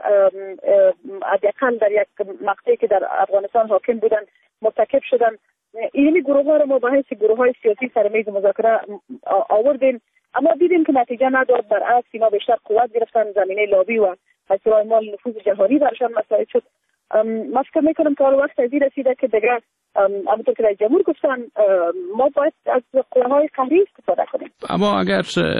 حداقل در یک مقطعی که در افغانستان حاکم بودن مرتکب شدن، این گروه ها را ما به حیث گروه های سیاسی سر میز مذاکره آوردیم، اما دیدیم که نتیجه نداد. برعکس اینا بیشتر قوت گرفتن، زمینه لابی و مسائل مال نفوذ جهانی برشان مسائل شد. ما فکر میکنم که وقت ازی رسیده که دیگه همونطور که رئیس جمهور گفتن ما باید از قوه‌های قهری استفاده کنیم. اما اگر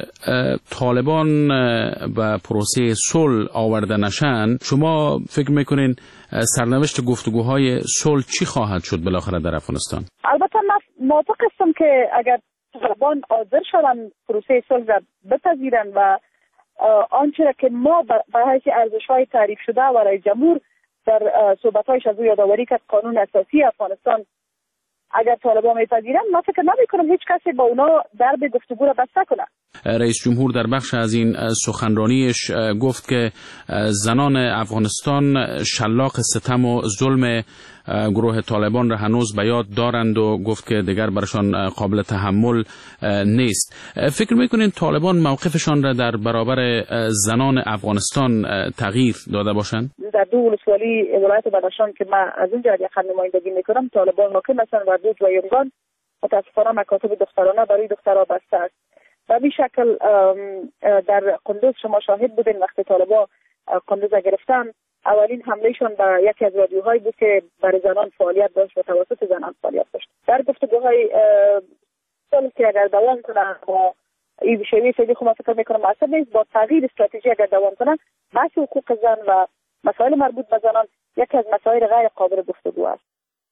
طالبان به پروسه صلح آورده نشن، شما فکر میکنین سرنوشت گفتگوهای صلح چی خواهد شد بالاخره در افغانستان؟ البته من موافق هستم که اگر طالبان حاضر شدن پروسه صلح را بپذیرن و آنچه را که ما به حیث ارزش‌های تعریف شده و رئیس جمهور در صحبت‌هایش از او یادآوری کرد قانون اساسی افغانستان، اگر طالبان میپذیرن، من فکر نمی‌کنم هیچ کسی با اونا درب گفتگو را بسته کنه. رئیس جمهور در بخش از این سخنرانیش گفت که زنان افغانستان شلاق ستم و ظلم گروه طالبان را هنوز به یاد دارند و گفت که دیگر برشان قابل تحمل نیست. فکر میکنین طالبان موقفشان را در برابر زنان افغانستان تغییر داده باشند؟ در 2 ولسوالی ولایت بدخشان که من از اونجا یک نمایندگی میکنم، طالبان حاکم هستند و 2 جایگان متاسفانه مکاتب دخترانه برای دخترها بسته است. به این شکل در قندوز شما شاهد بودین وقتی طالبان قندوز گرفتن، اولین حملهشون به یکی از رادیوهایی بود که برای زنان فعالیت داشت و توسط زنان فعالیت داشت. در گفتگوهای صلح که اگر دوام کنه و این شیوه فعلی خود فکر میکنم موثر نیست، با تغییر استراتژی اگر دوام کنه، بحث حقوق زن و مسائل مربوط به زنان یکی از مسائل غیر قابل گفتگو است.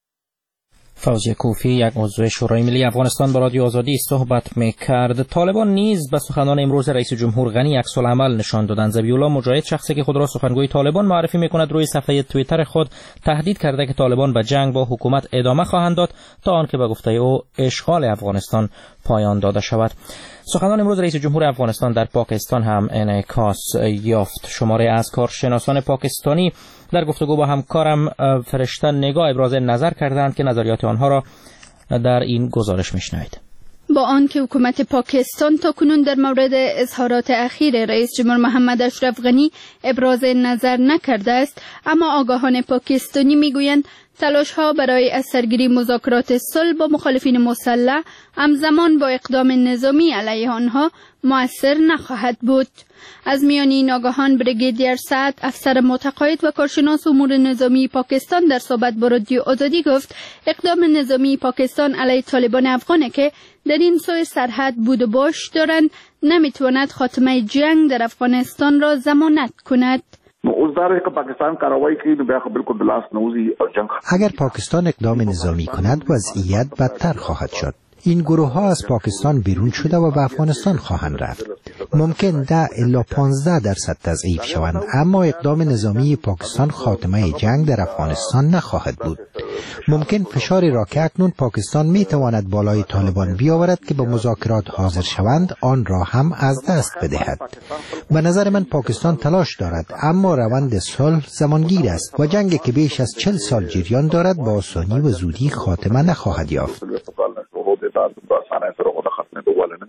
فوزیه کوفی، یک عضو شورای ملی افغانستان، با رادیو آزادی صحبت می‌کرد. طالبان نیز به سخنان امروز رئیس جمهور غنی عکس‌العمل نشان دادند. ذبیح‌الله مجاهد، شخصی که خود را سخنگوی طالبان معرفی می‌کند، روی صفحه توییتر خود تهدید کرده که طالبان به جنگ با حکومت ادامه خواهند داد تا آنکه به گفته او اشغال افغانستان پایان داده شود. سخنان امروز رئیس جمهور افغانستان در پاکستان هم انعکاس یافت. شماره از کارشناسان پاکستانی در گفتگو با همکارم فرشته نگاه ابراز نظر کردند که نظریات آنها را در این گزارش میشنوید. با آنکه حکومت پاکستان تاکنون در مورد اظهارات اخیر رئیس جمهور محمد اشرف غنی ابراز نظر نکرده است، اما آگاهان پاکستانی میگویند تلاش‌ها برای از سرگیری مذاکرات صلح با مخالفین مسلح همزمان با اقدام نظامی علیه آنها مؤثر نخواهد بود. از میان این آگاهان بریگیدیر سعد، افسر متقاعد و کارشناس امور نظامی پاکستان، در صحبت با رادیو آزادی گفت اقدام نظامی پاکستان علیه طالبان افغانه که در این سوی سرحد بود و باش دارند نمیتواند خاتمه جنگ در افغانستان را ضمانت کند. اگر پاکستان اقدام نظامی کند وضعیت بدتر خواهد شد. این گروه ها از پاکستان بیرون شده و به افغانستان خواهند رفت. ممکن 10 الی 15% تضعیف شوند، اما اقدام نظامی پاکستان خاتمه جنگ در افغانستان نخواهد بود. ممکن فشاری را که اکنون پاکستان می تواند بالای طالبان بیاورد که به مذاکرات حاضر شوند، آن را هم از دست بدهد. به نظر من پاکستان تلاش دارد، اما روند صلح زمانگیر است و جنگی که بیش از 40 سال جریان دارد با آسانی و زودی خاتمه نخواهد یافت.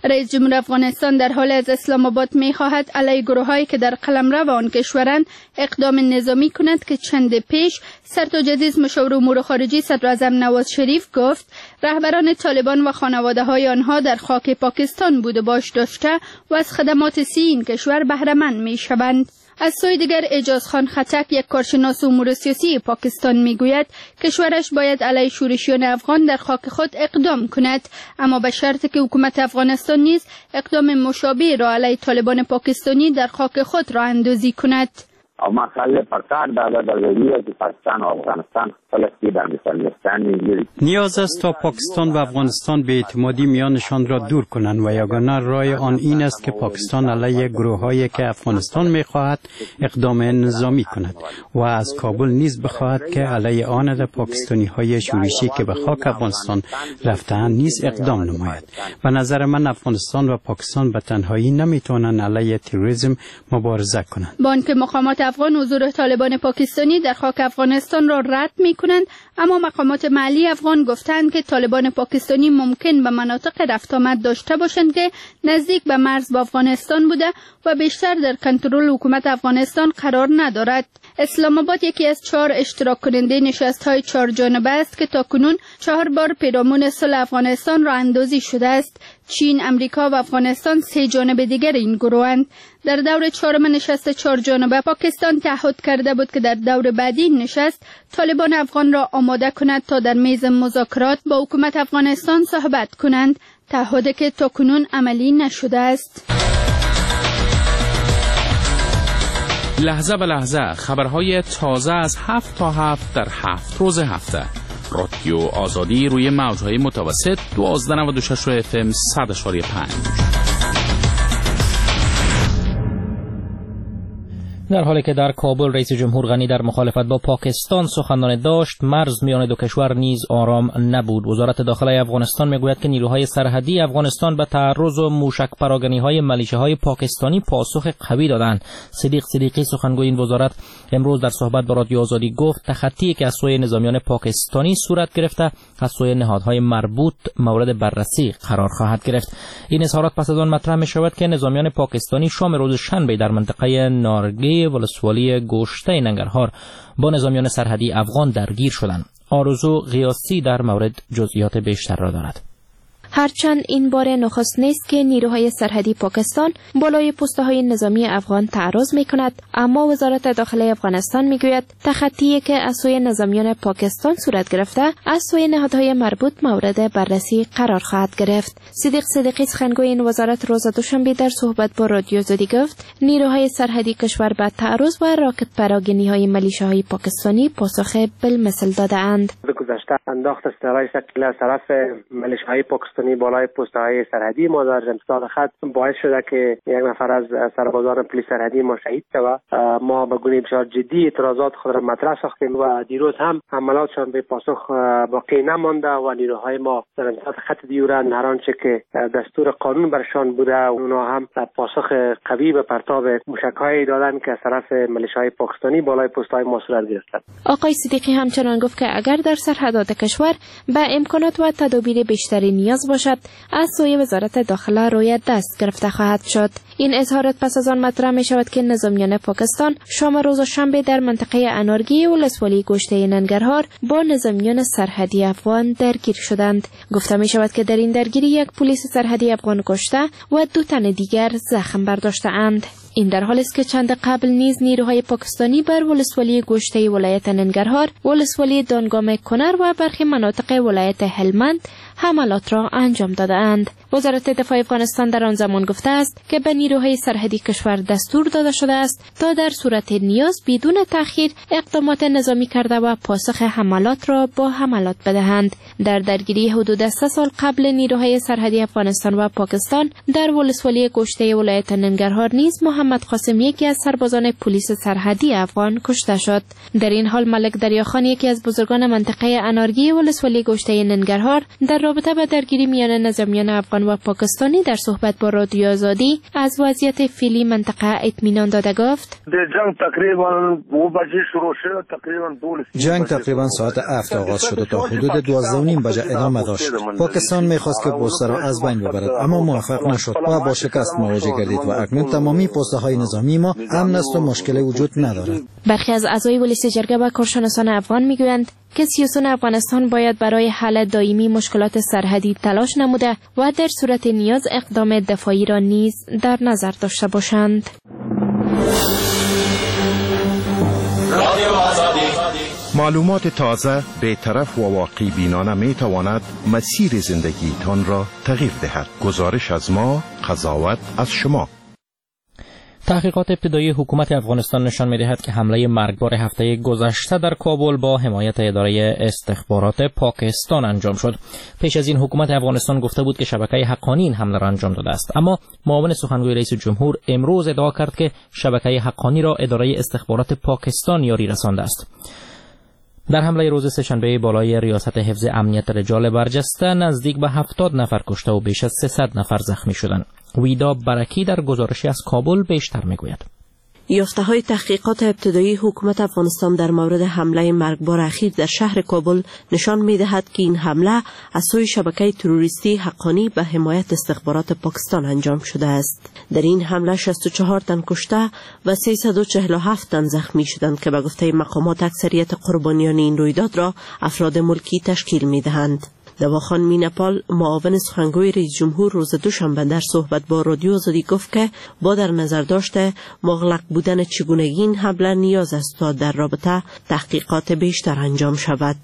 رئیس جمهور افغانستان در حال از اسلام آباد می‌خواهد علیه گروه‌هایی که در قلمرو آن کشورند اقدام نظامی کند که چند پیش سرتاج عزیز مشاور امور خارجه صدراعظم نواز شریف گفت رهبران طالبان و خانواده‌های آنها در خاک پاکستان بود و باش داشته و از خدمات این کشور بهره مند می‌شوند. از سوی دیگر اعجاز خان خطک یک کارشناس امور سیاسی پاکستان میگوید کشورش باید علیه شورشیان افغان در خاک خود اقدام کند، اما به شرطی که حکومت افغانستان نیز اقدام مشابه را علیه طالبان پاکستانی در خاک خود راه اندازی کند. او مسئله پرکار داده در ضروریه که پاکستان و افغانستان فلسطین در افغانستان میگیرد. نیاز است تا پاکستان و افغانستان به اعتمادی میانشان را دور کنند و یگانه راه آن این است که پاکستان علیه گروه‌هایی که افغانستان میخواهد اقدام نظامی کند و از کابل نیز بخواهد که علیه آن پاکستانی‌های شورشی که به خاک افغانستان رفته‌اند نیز اقدام نماید. به نظر من افغانستان و پاکستان به تنهایی نمیتوانند علیه تروریسم مبارزه کنند. بانک مقامات افغان حضور طالبان پاکستانی در خاک افغانستان را رد می‌کنند، اما مقامات محلی افغان گفتند که طالبان پاکستانی ممکن به مناطق رفت آمد داشته باشند که نزدیک به مرز با افغانستان بوده و بیشتر در کنترل حکومت افغانستان قرار ندارد. اسلام آباد یکی از 4 اشتراک کننده نشست‌های 4 جانبه است که تاکنون 4 بار پیرامون صلح افغانستان راه اندازی شده است. چین، امریکا و افغانستان 3 جانب دیگر این گروهند. در دور 4م نشست 4 جانبه پاکستان تعهد کرده بود که در دور بعدی نشست طالبان افغان را آماده کند تا در میز مذاکرات با حکومت افغانستان صحبت کنند، تعهدی که تاکنون عملی نشده است. لحظه به لحظه خبرهای تازه از 7 تا 7 در 7 روز هفته. رادیو آزادی روی موجهای متوسط 1296 FM 100.5. در حالی که در کابل رئیس جمهور غنی در مخالفت با پاکستان سخنرانی داشت، مرز میان دو کشور نیز آرام نبود. وزارت داخله افغانستان میگوید که نیروهای سرحدی افغانستان به تعرض و موشک پراگنی‌های ملیشه‌های پاکستانی پاسخ قوی دادند. صدیق صدیقی سخنگوی این وزارت امروز در صحبت با رادیو آزادی گفت تخطی که از سوی نظامیان پاکستانی صورت گرفته از سوی نهادهای مربوط مورد بررسی قرار خواهد گرفت. این اظهارات پس از آن مطرح می‌شود که نظامیان پاکستانی شام روز شنبه در منطقه نارگی ولسوالی گوشته ننگرهار با نظامیان سرحدی افغان درگیر شدند. آرزو قیاسی در مورد جزئیات بیشتر را دارد. هرچند این بار نخست نیست که نیروهای سرحدی پاکستان بالای پست‌های نظامی افغان تعرض می‌کند، اما وزارت داخله افغانستان می‌گوید تخطی که از سوی نظامیان پاکستان صورت گرفته از سوی نهادهای مربوط مورد بررسی قرار خواهد گرفت. صدیق صدیقی سخنگوی این وزارت روز دوشنبه در صحبت با رادیو آزادی گفت نیروهای سرحدی کشور به تعرض و راکت پراگنی‌های ملیشه‌های پاکستانی پاسخ بالمثل داده‌اند. گذشته انداخت استعلای شکل از طرف ملیشه‌های پاکستانی بالای پست‌های سرحدی ما در امسال خط باعث شده که یک نفر از سربازان پلیس سرحدی ما شهید شود. ما به گونه بسیار جدی اعتراضات خود را مطرح ساختیم و دیروز هم حملاتشان به پاسخ باقی نمانده و نیروهای ما در انتهای خط دیورند هر آنچه که دستور قانون برشان بوده اونها هم پاسخ قوی به پرتاب موشک‌هایی دادند که از طرف ملیشه‌های پاکستانی بالای پست‌های ما صورت گرفتند. آقای صدیقی همچنان گفت که اگر در سرحدات کشور به امکانات و تدابیر بیشتری نیاز باشد از سوی وزارت داخله روی دست گرفته خواهد شد. این اظهارات پس از آن مطرح می شود که نظامیان پاکستان شام روز شنبه در منطقه انارگی ولسوالی گوشته ننگرهار با نظامیان سرحدی افغان درگیر شدند. گفته می شود که در این درگیری یک پلیس سرحدی افغان کشته و 2 تن دیگر زخم برداشته اند. این در حالی است که چند قبل نیز نیروهای پاکستانی بر ولسوالی گوشته ولایت ننگرهار، ولسوالی دانگام کنر و برخی مناطق ولایت هلمند حملات را انجام داده‌اند. وزارت دفاع افغانستان در آن زمان گفته است که به نیروهای سرحدی کشور دستور داده شده است تا در صورت نیاز بدون تأخیر اقدامات نظامی کرده و پاسخ حملات را با حملات بدهند. در درگیری حدود 3 سال قبل نیروهای سرحدی افغانستان و پاکستان در ولسوالی گوشته ولایت ننگرهار نیز محمد قاسم یکی از سربازان پلیس سرحدی افغان کشته شد. در این حال ملک دریاخان یکی از بزرگان منطقه انارگی ولسوالی گوشته ننگرهار در رابطه با درگیری میان نظامیان افغان و پاکستانی در صحبت با رادیو آزادی از وضعیت فعلی منطقه اطمینان داده گفت جنگ تقریبا ساعت 7 آغاز شد و تا حدود 12:30 بجه ادامه داشت. پاکستان می‌خواست که بوسه را از بین ببرد اما موفق نشد و با شکست مواجه گردید و اکنون تمامی پست‌های نظامی ما امن است و مشکلی وجود ندارد. برخی از اعضای ولسی جرگه و کارشناسان افغان میگویند که سیاسیون افغانستان باید برای حل دائمی مشکلات سرحدی تلاش نموده و در صورت نیاز اقدام دفاعی را نیز در نظر داشته باشند. معلومات تازه، بی‌طرف و واقعی بینانه می تواند مسیر زندگیتان را تغییر دهد. گزارش از ما، قضاوت از شما. تحقیقات ابتدایی حکومت افغانستان نشان می‌دهد که حمله مرگبار هفته گذشته در کابل با حمایت اداره استخبارات پاکستان انجام شد. پیش از این حکومت افغانستان گفته بود که شبکه حقانی این حمله را انجام داده است، اما معاون سخنگوی رئیس جمهور امروز ادعا کرد که شبکه حقانی را اداره استخبارات پاکستان یاری رسانده است. در حمله روز سه‌شنبه بالای ریاست حفظ امنیت رجال برجسته نزدیک به 70 نفر کشته و بیش از 300 نفر زخمی شدند. ویدا برکی در گزارشی از کابل بیشتر میگوید. یافته‌های تحقیقات ابتدایی حکومت افغانستان در مورد حمله مرگبار اخیر در شهر کابل نشان می‌دهد که این حمله از سوی شبکه تروریستی حقانی به حمایت استخبارات پاکستان انجام شده است. در این حمله 64 تن کشته و 347 تن زخمی شدند که به گفته مقامات اکثریت قربانیان این رویداد را افراد ملکی تشکیل می‌دهند. دواخان مینپال معاون سخنگوی رئیس جمهور روز دوشنبه در صحبت با رادیو آزادی گفت که با در نظر داشته مغلق بودن چگونگی این حمله نیاز است تا در رابطه تحقیقات بیشتر انجام شود.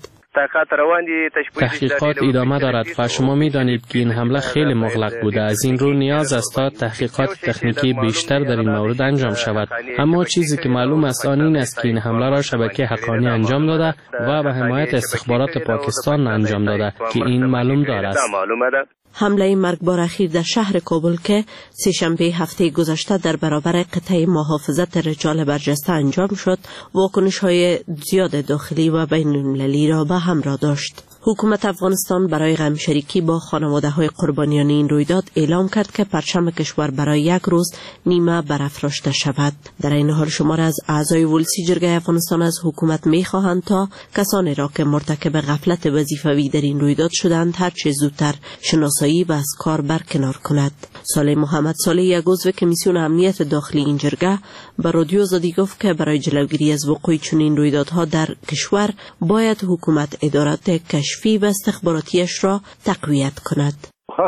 تحقیقات ادامه دارد و شما می دانید که این حمله خیلی مغلق بوده. از این رو نیاز است تا تحقیقات تکنیکی بیشتر در این مورد انجام شود. اما چیزی که معلوم است آن این است که این حمله را شبکه حقانی انجام داده و به حمایت استخبارات پاکستان انجام داده که این معلوم دارد. حمله مرگبار اخیر در شهر کابل که سه‌شنبه هفته گذشته در برابر قطعه محافظت رجال برجسته انجام شد، واکنش‌های زیاد داخلی و بین‌المللی را به همراه داشت. حکومت افغانستان برای غمشریکی با خانواده‌های قربانیان این رویداد اعلام کرد که پرچم کشور برای یک روز نیمه برافراشته شود. در این حال شمار از اعضای ولسی جرگه افغانستان از حکومت می‌خواهند تا کسانی را که مرتکب غفلت وظیفوی در این رویداد شدند هر چه زودتر شناسایی و از کار برکنار کند. صالح محمد صالح، یک عضو کمیسیون امنیت داخلی این جرگه، به رادیو آزادی گفت که برای جلوگیری از وقوع چنین رویدادها در کشور باید حکومت ادارات کشفی و استخباراتیش را تقویت کند.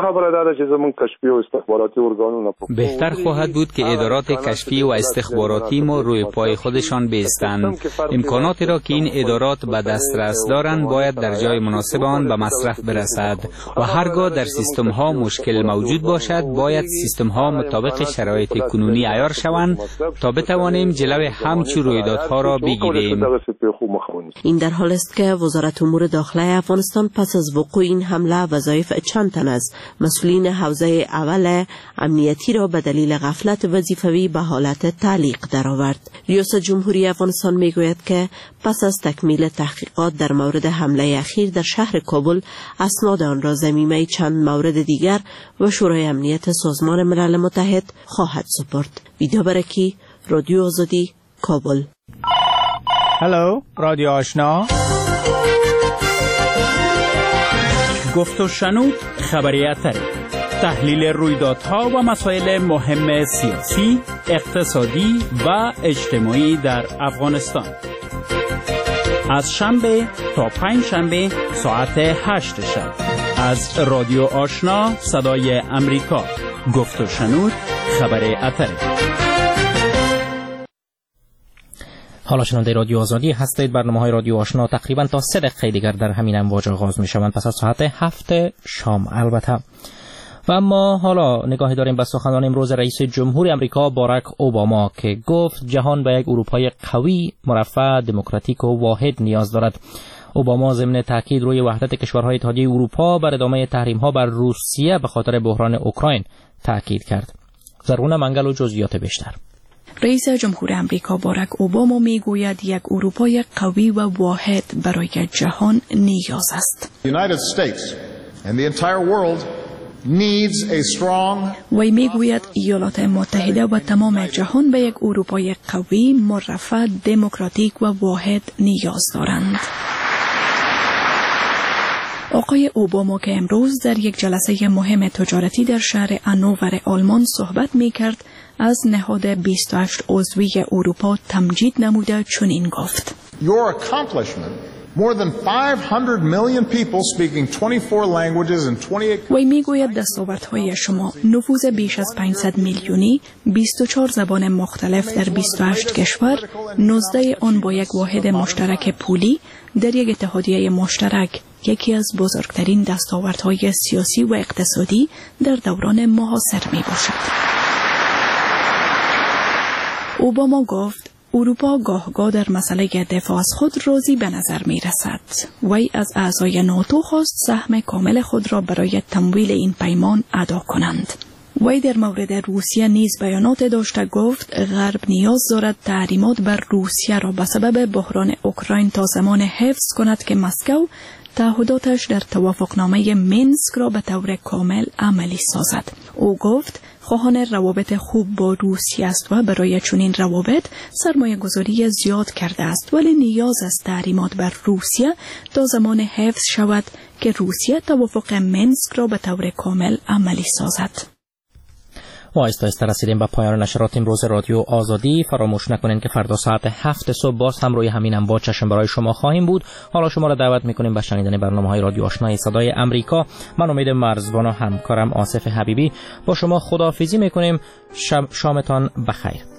بهتر خواهد بود که ادارات کشفی و استخباراتی ما روی پای خودشان بایستند. امکاناتی را که این ادارات به دسترس دارند باید در جای مناسب آن به مصرف برسد و هرگاه در سیستم ها مشکل موجود باشد باید سیستم ها مطابق شرایط کنونی عیار شوند تا بتوانیم جلوی همچون رویدادها را بگیریم. این در حال است که وزارت امور داخله افغانستان پس از وقوع این حمله وظایف چند تن از مسئولین حوزه اول امنیتی را به دلیل غفلت وظیفوی به حالت تعلیق درآورد. ریاست جمهوری افغانستان میگوید که پس از تکمیل تحقیقات در مورد حمله اخیر در شهر کابل اسناد آن را ضمیمه چند مورد دیگر و شورای امنیت سازمان ملل متحد خواهد سپرد. ویدا برکی، رادیو آزادی، کابل. هلو، رادیو آشنا. گفت و شنود خبریت تحلیل رویدادها و مسائل مهم سیاسی، اقتصادی و اجتماعی در افغانستان. از شنبه تا پنجشنبه ساعت 8 شب از رادیو آشنا صدای امریکا. گفت و شنود خبریت. حالا شنونده رادیو آزادی هستید. برنامه‌های رادیو آشنا تقریبا تا 3 دقیقه دیگر در همین امواج آغاز می‌شوند، پس از ساعت 7 شام البته. و اما حالا نگاهی داریم به سخنان امروز رئیس جمهور آمریکا باراک اوباما که گفت جهان به یک اروپای قوی، مرفه، دموکراتیک و واحد نیاز دارد. اوباما ضمن تاکید روی وحدت کشورهای اتحادیه اروپا بر ادامه تحریم‌ها بر روسیه به خاطر بحران اوکراین تاکید کرد. زرغونه منگل و جزئیات بیشتر. رئیس جمهور آمریکا باراک اوباما میگوید یک اروپای قوی و واحد برای جهان نیاز است. and the entire world needs a strong. وی میگوید ایالات متحده و تمام جهان به یک اروپای قوی، مرفه، دموکراتیک و واحد نیاز دارند. آقای اوباما که امروز در یک جلسه مهم تجارتی در شهر هانوور آلمان صحبت می‌کرد، از نهاد 28 عضوی اروپا تمجید نموده چنین گفت: Your accomplishment, more than 500 million people speaking 24 languages and 28. وی میگوید دستاوردهای شما، نفوذ بیش از 500 میلیونی، 24 زبان مختلف در 28 کشور، 19 آن با یک واحد مشترک پولی در یک اتحادیه مشترک، یکی از بزرگترین دستاوردهای سیاسی و اقتصادی در دوران معاصر می باشد. اوباما گفت اروپا گاه در مسئله دفاع از خود راضی به نظر می رسد. وی از اعضای ناتو خواست سهم کامل خود را برای تمویل این پیمان ادا کنند. وی در مورد روسیه نیز بیانات داشته، گفت غرب نیاز دارد تحریمات بر روسیه را به سبب بحران اوکراین تا زمان حفظ کند که مسکو تعهداتش در توافقنامه مینسک را به طور کامل عملی سازد. او گفت خواهان روابط خوب با روسیه است و برای چنین روابط سرمایه گذاری زیاد کرده است، ولی نیاز است تحریمات بر روسیه تا زمان حفظ شود که روسیه توافق مینسک را به طور کامل عملی سازد. و آهسته رسیدیم به پایان نشرات امروز رادیو آزادی. فراموش نکنین که فردا ساعت 7 صبح باز هم روی همین انواع چشم برای شما خواهیم بود. حالا شما را دعوت میکنیم به شنیدن برنامه‌های رادیو آشنای صدای امریکا. من امید مرزبان و همکارم آصف حبیبی با شما خداحافظی میکنیم. شامتان بخیر.